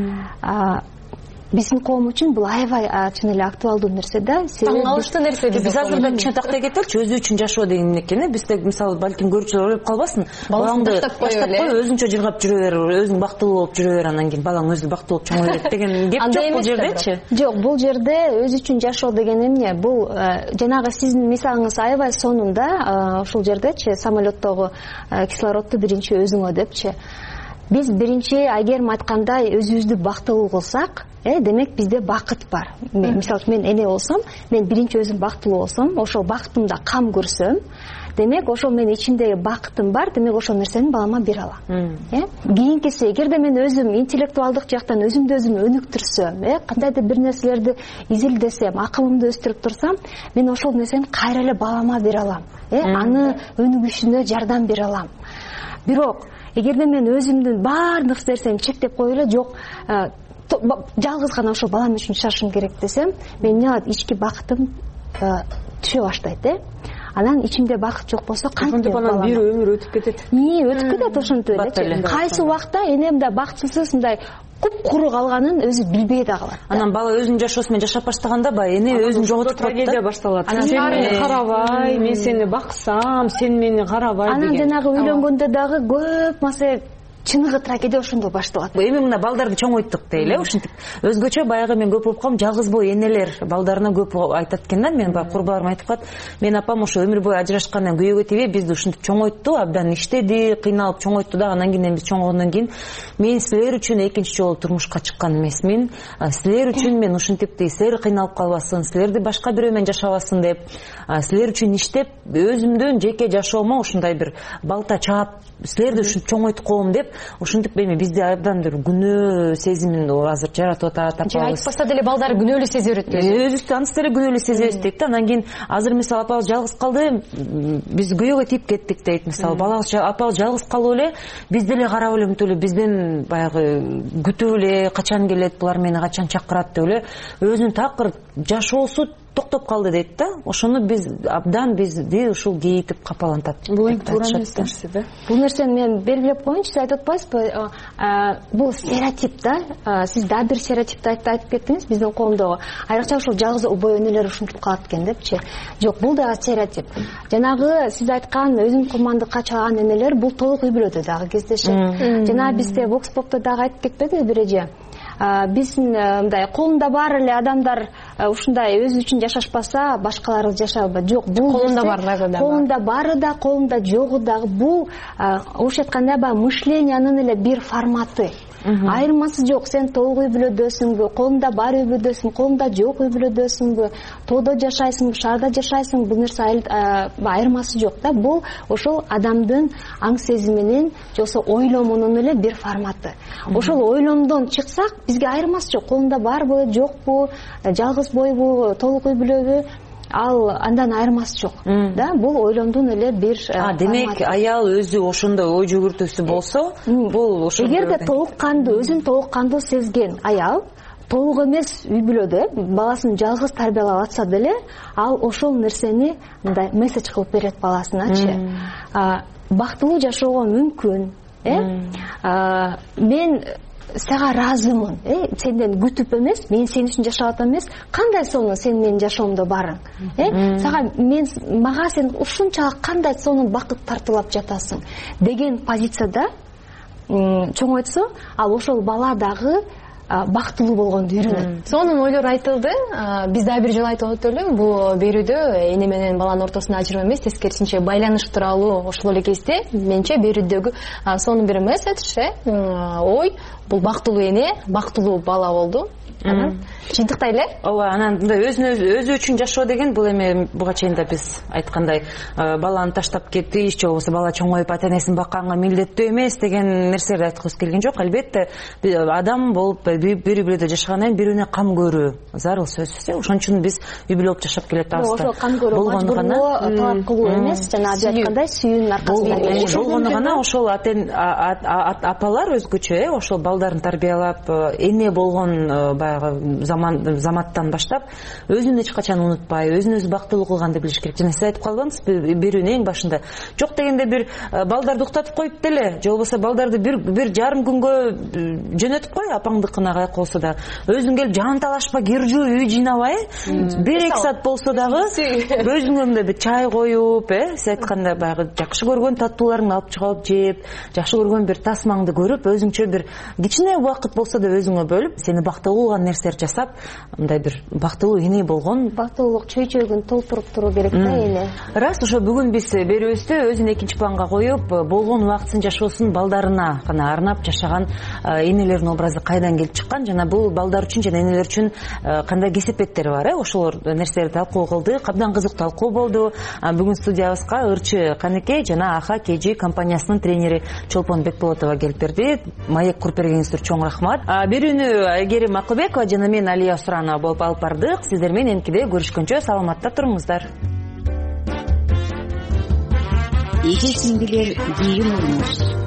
Биздин коом үчүн бул аябай чын эле актуалдуу нерсе да. Таң калыштуу нерсе. Биз азырда кичинекей кетеличи, өзү үчүн жашоо деген экен. Бизде мисалы балким көрүүчүлөр ойлоп калбасын, балаңды таштап кой, өзүңчө жыргап жүрө бер, өзүң бактылуу болуп жүрө бер, анан кийин балаң өзү бактылуу болуп чоңое берет деген кеп жок бул жердечи. Жок, бул жерде өзү үчүн жашоо деген эмне? Бул жанагы сиздин мисалыңыз аябай сонунда, ушул жердечи самолеттогу кислородду биринчи өзүңө депчи. Биз биринчи айгерим айткандай өзүбүздү бактылуу кылсак, демек бизде бакыт бар. Мисалы мен эне болсом, мен биринчи өзүм бактылуу болсом, ошол бакытымда кам көрсөм, демек ошол менин ичимдеги бакытым бар, демек ошол нерсени балама бере алам. Кийинкиси, эгерде мен өзүм интеллектуалдык жактан өзүмдү өзүм өнүктүрсөм, кандайдыр бир нерселерди изилдесем, акылымды өстүрүп турсам, мен ошол нерсени кайра эле балама бере алам. Аны өнүгүшүнө жардам бере алам. Бирок эгерде мен өзүмдүн баардык нерсемди чектеп коюп эле, жок, жалгыз гана ошол балам үчүн жашашым керек десем, мен эмне кылат, ички бакытым түшө баштайт. Анан ичимде бакыт жок болсо кантип анан бир өмүр өтүп кетет. Өтүп кетет ошентип эле. Кайсы убакта энем да бакытсыз мындай куп-куру калганын өзү билбей да калат. Анан бала өзүнүн жашоосу менен жашап баштаганда баягы эне өзүн жоготуп коет да. Трагедия башталат. Сен мени карабай, мен сени баксам, сен мени карабай деген. Анан жанагы үйлөнгөндө дагы көп маселе чыныгы трагедия ошондо башталат. Эми мына балдарды чоңойттук дейли, ушинтип. Өзгөчө баягы мен көп окугам, жалгыз бой энелер балдарына көп айтат экен да, мен баягы курбаларым айтып калат. Мен апам ошо өмүр бою ажырашкандан күйөөгө тийбей бизди ушинтип чоңойтту, абдан иштеди, кыйналып чоңойтту да, анан кийин биз чоңойгондон кийин мен силер үчүн экинчи жолу турмушка чыккан эмесмин. Силер үчүн мен ушинтип силер кыйналып калбасын, силерди башка бирөө менен жашабасын деп, силер үчүн иштеп, өзүмдүн жеке жашоомо ушундай бир балта чаап, силерди ушинтип чоңойтуп коем деп, ушинтип эми бизде абдан бир күнөө сезимин азыр жаратып атат. Же айтпаса деле балдар күнөөлүү сезе берет. Өзүбүздү анысы деле күнөөлүү сезебиз дейт да. Анан кийин азыр мисалы апабыз жалгыз калды, биз күйөөгө тийип кеттик дейт. Мисалы балабыз апабыз жалгыз калып эле, биз деле карап эле мынтип эле бизден баягы күтүп эле качан келет, булар мени качан чакырат деп эле өзүнүн такыр жашоосу токтоп калды дейт да. Ошону биз абдан бизди ушул кейитип капалантат. Бул эң туура нерсе да. Бул нерсени мен белгилеп коеюнчу, сиз айтып атпайсызбы? Бул стереотип да. Сиз да бир стереотипти айтып кеттиңиз биздин коомдогу. Айрыкча ушул жалгыз убой энелер ушинтип калат экен депчи. Жок, бул да стереотип. Жанагы сиз айткан өзүн курмандыкка чалаган энелер бул толук үй бүлөдө дагы кездешет. Жана бизде Vox Pop'та дагы айтып кетпедиби бир эже? Биздин мындай колунда бар эле адамдар ушундай өзү үчүн жашашпаса, башкалары жашабайт. Жок, бул колунда бары да, колунда бары да, колунда жогу дагы. Бул орусча айтканда баягы мышлениянын эле бир форматы. Айырмасы жок, сен толук үй бүлөдөсүңбү, колуңда бар үй бүлөдөсүң, колуңда жок үй бүлөдөсүңбү, тоодо жашайсыңбы, шаарда жашайсыңбы, бул нерсе айырмасы жок да. Бул ошол адамдын аң сезиминин, жоксо ойломунун эле бир форматы. Ошол ойломдон чыксак, бизге айырмасы жок, колунда барбы, жокпу, жалгыз бойбу, толук үй бүлөбү, ал андан айырмасы жок да. Бул ойломдун эле бир демек аял өзү ошондой ой жүгүртүүсү болсо, бул ошо эгерде толук кандуу, өзүн толук кандуу сезген аял толук эмес үй бүлөдө баласын жалгыз тарбиялап атса деле, ал ошол нерсени мындай месседж кылып берет баласыначы. Бактылуу жашоого мүмкүн. Мен сага ыраазымын, сенден күтүп эмес, мен сен үчүн жашап атам эмес, кандай сонун сен менин жашоомдо барың, мага сен ушунчалык кандай сонун бакыт тартуулап жатасың деген позицияда чоңойтсо, ал ошол бала дагы бактылуу болгонду үйрөнөт. Сонун ойлор айтылды. Биз дагы бир жолу айтып өтөлүм, бул берүүдө эне менен баланын ортосунда ажыроо эмес, тескерисинче байланыш тууралуу ошол эле кезде менимче берүүдөгү сонун бир месседж, ой, бул бактылуу эне, бактылуу бала болду. Жыйынтыктай эле. Ооба, анан мындай өзү үчүн жашоо деген бул эми буга чейин да биз айткандай баланы таштап кетиш же болбосо бала чоңоюп ата энесин бакканга милдеттүү эмес деген нерселерди айткыбыз келген жок. Албетте адам болуп бири бирөдө жашагандан кийин бири бирине кам көрүү зарыл сөзсүз. Ошон үчүн биз үй бүлө болуп жашап келатабыз да. Ошол кам көрүү мажбурлоо талап кылуу эмес, жана деп айткандай сүйүүнүн аркасында. Болгону гана ошол апалар өзгөчө ошол балдарын тарбиялап эне болгон заматтан баштап өзүн эч качан унутпай, өзүн өзү бактылуу кылганды билиш керек. Жана сиз айтып калбаңызбы берүүнүн эң башында. Жок дегенде бир балдарды уктатып коюп деле, же болбосо балдарды бир жарым күнгө жөнөтүп кой апаңдыкына каяк болсо да. Өзүң келип жан талашпа, кир жуу, үй жыйнабай, 1-2 саат болсо дагы өзүңө мындай бир чай коюп, сиз айткандай баягы жакшы көргөн таттууларыңды алып чыгып жеп, жакшы көргөн бир тасмаңды көрүп, өзүңчө бир кичине убакыт болсо да өзүңө бөлүп, сени бактылуу кылган нерселер жасап, мындай бир бактылуу эне болгон, бактылуулук чөйчөгүн толтуруп туруу керек да эне. Рас, ошо бүгүн биз берүүбүздө өзүн экинчи планга коюп, болгон убактысын жашоосун балдарына гана арнап жашаган энелердин образы кайдан келип чыккан, жана бул балдар үчүн жана энелер үчүн кандай кесепеттери бар, ошолор нерселерди талкуу кылдык. Абдан кызык талкуу болду. Бүгүн студиябызга Ырчы Канекей жана Аха KG компаниясынын тренери Чолпон Бекболотова келип берди. Маек куруп бергениңиз үчүн чоң рахмат. Берүүнү Айгерим Акылбекова жана мен Алия Суранова болуп алып бардык. Сиздер менен энкиде көрүшкөнчө саламатта туруңуздар. Эже сиңдилер, кийин болуңуз.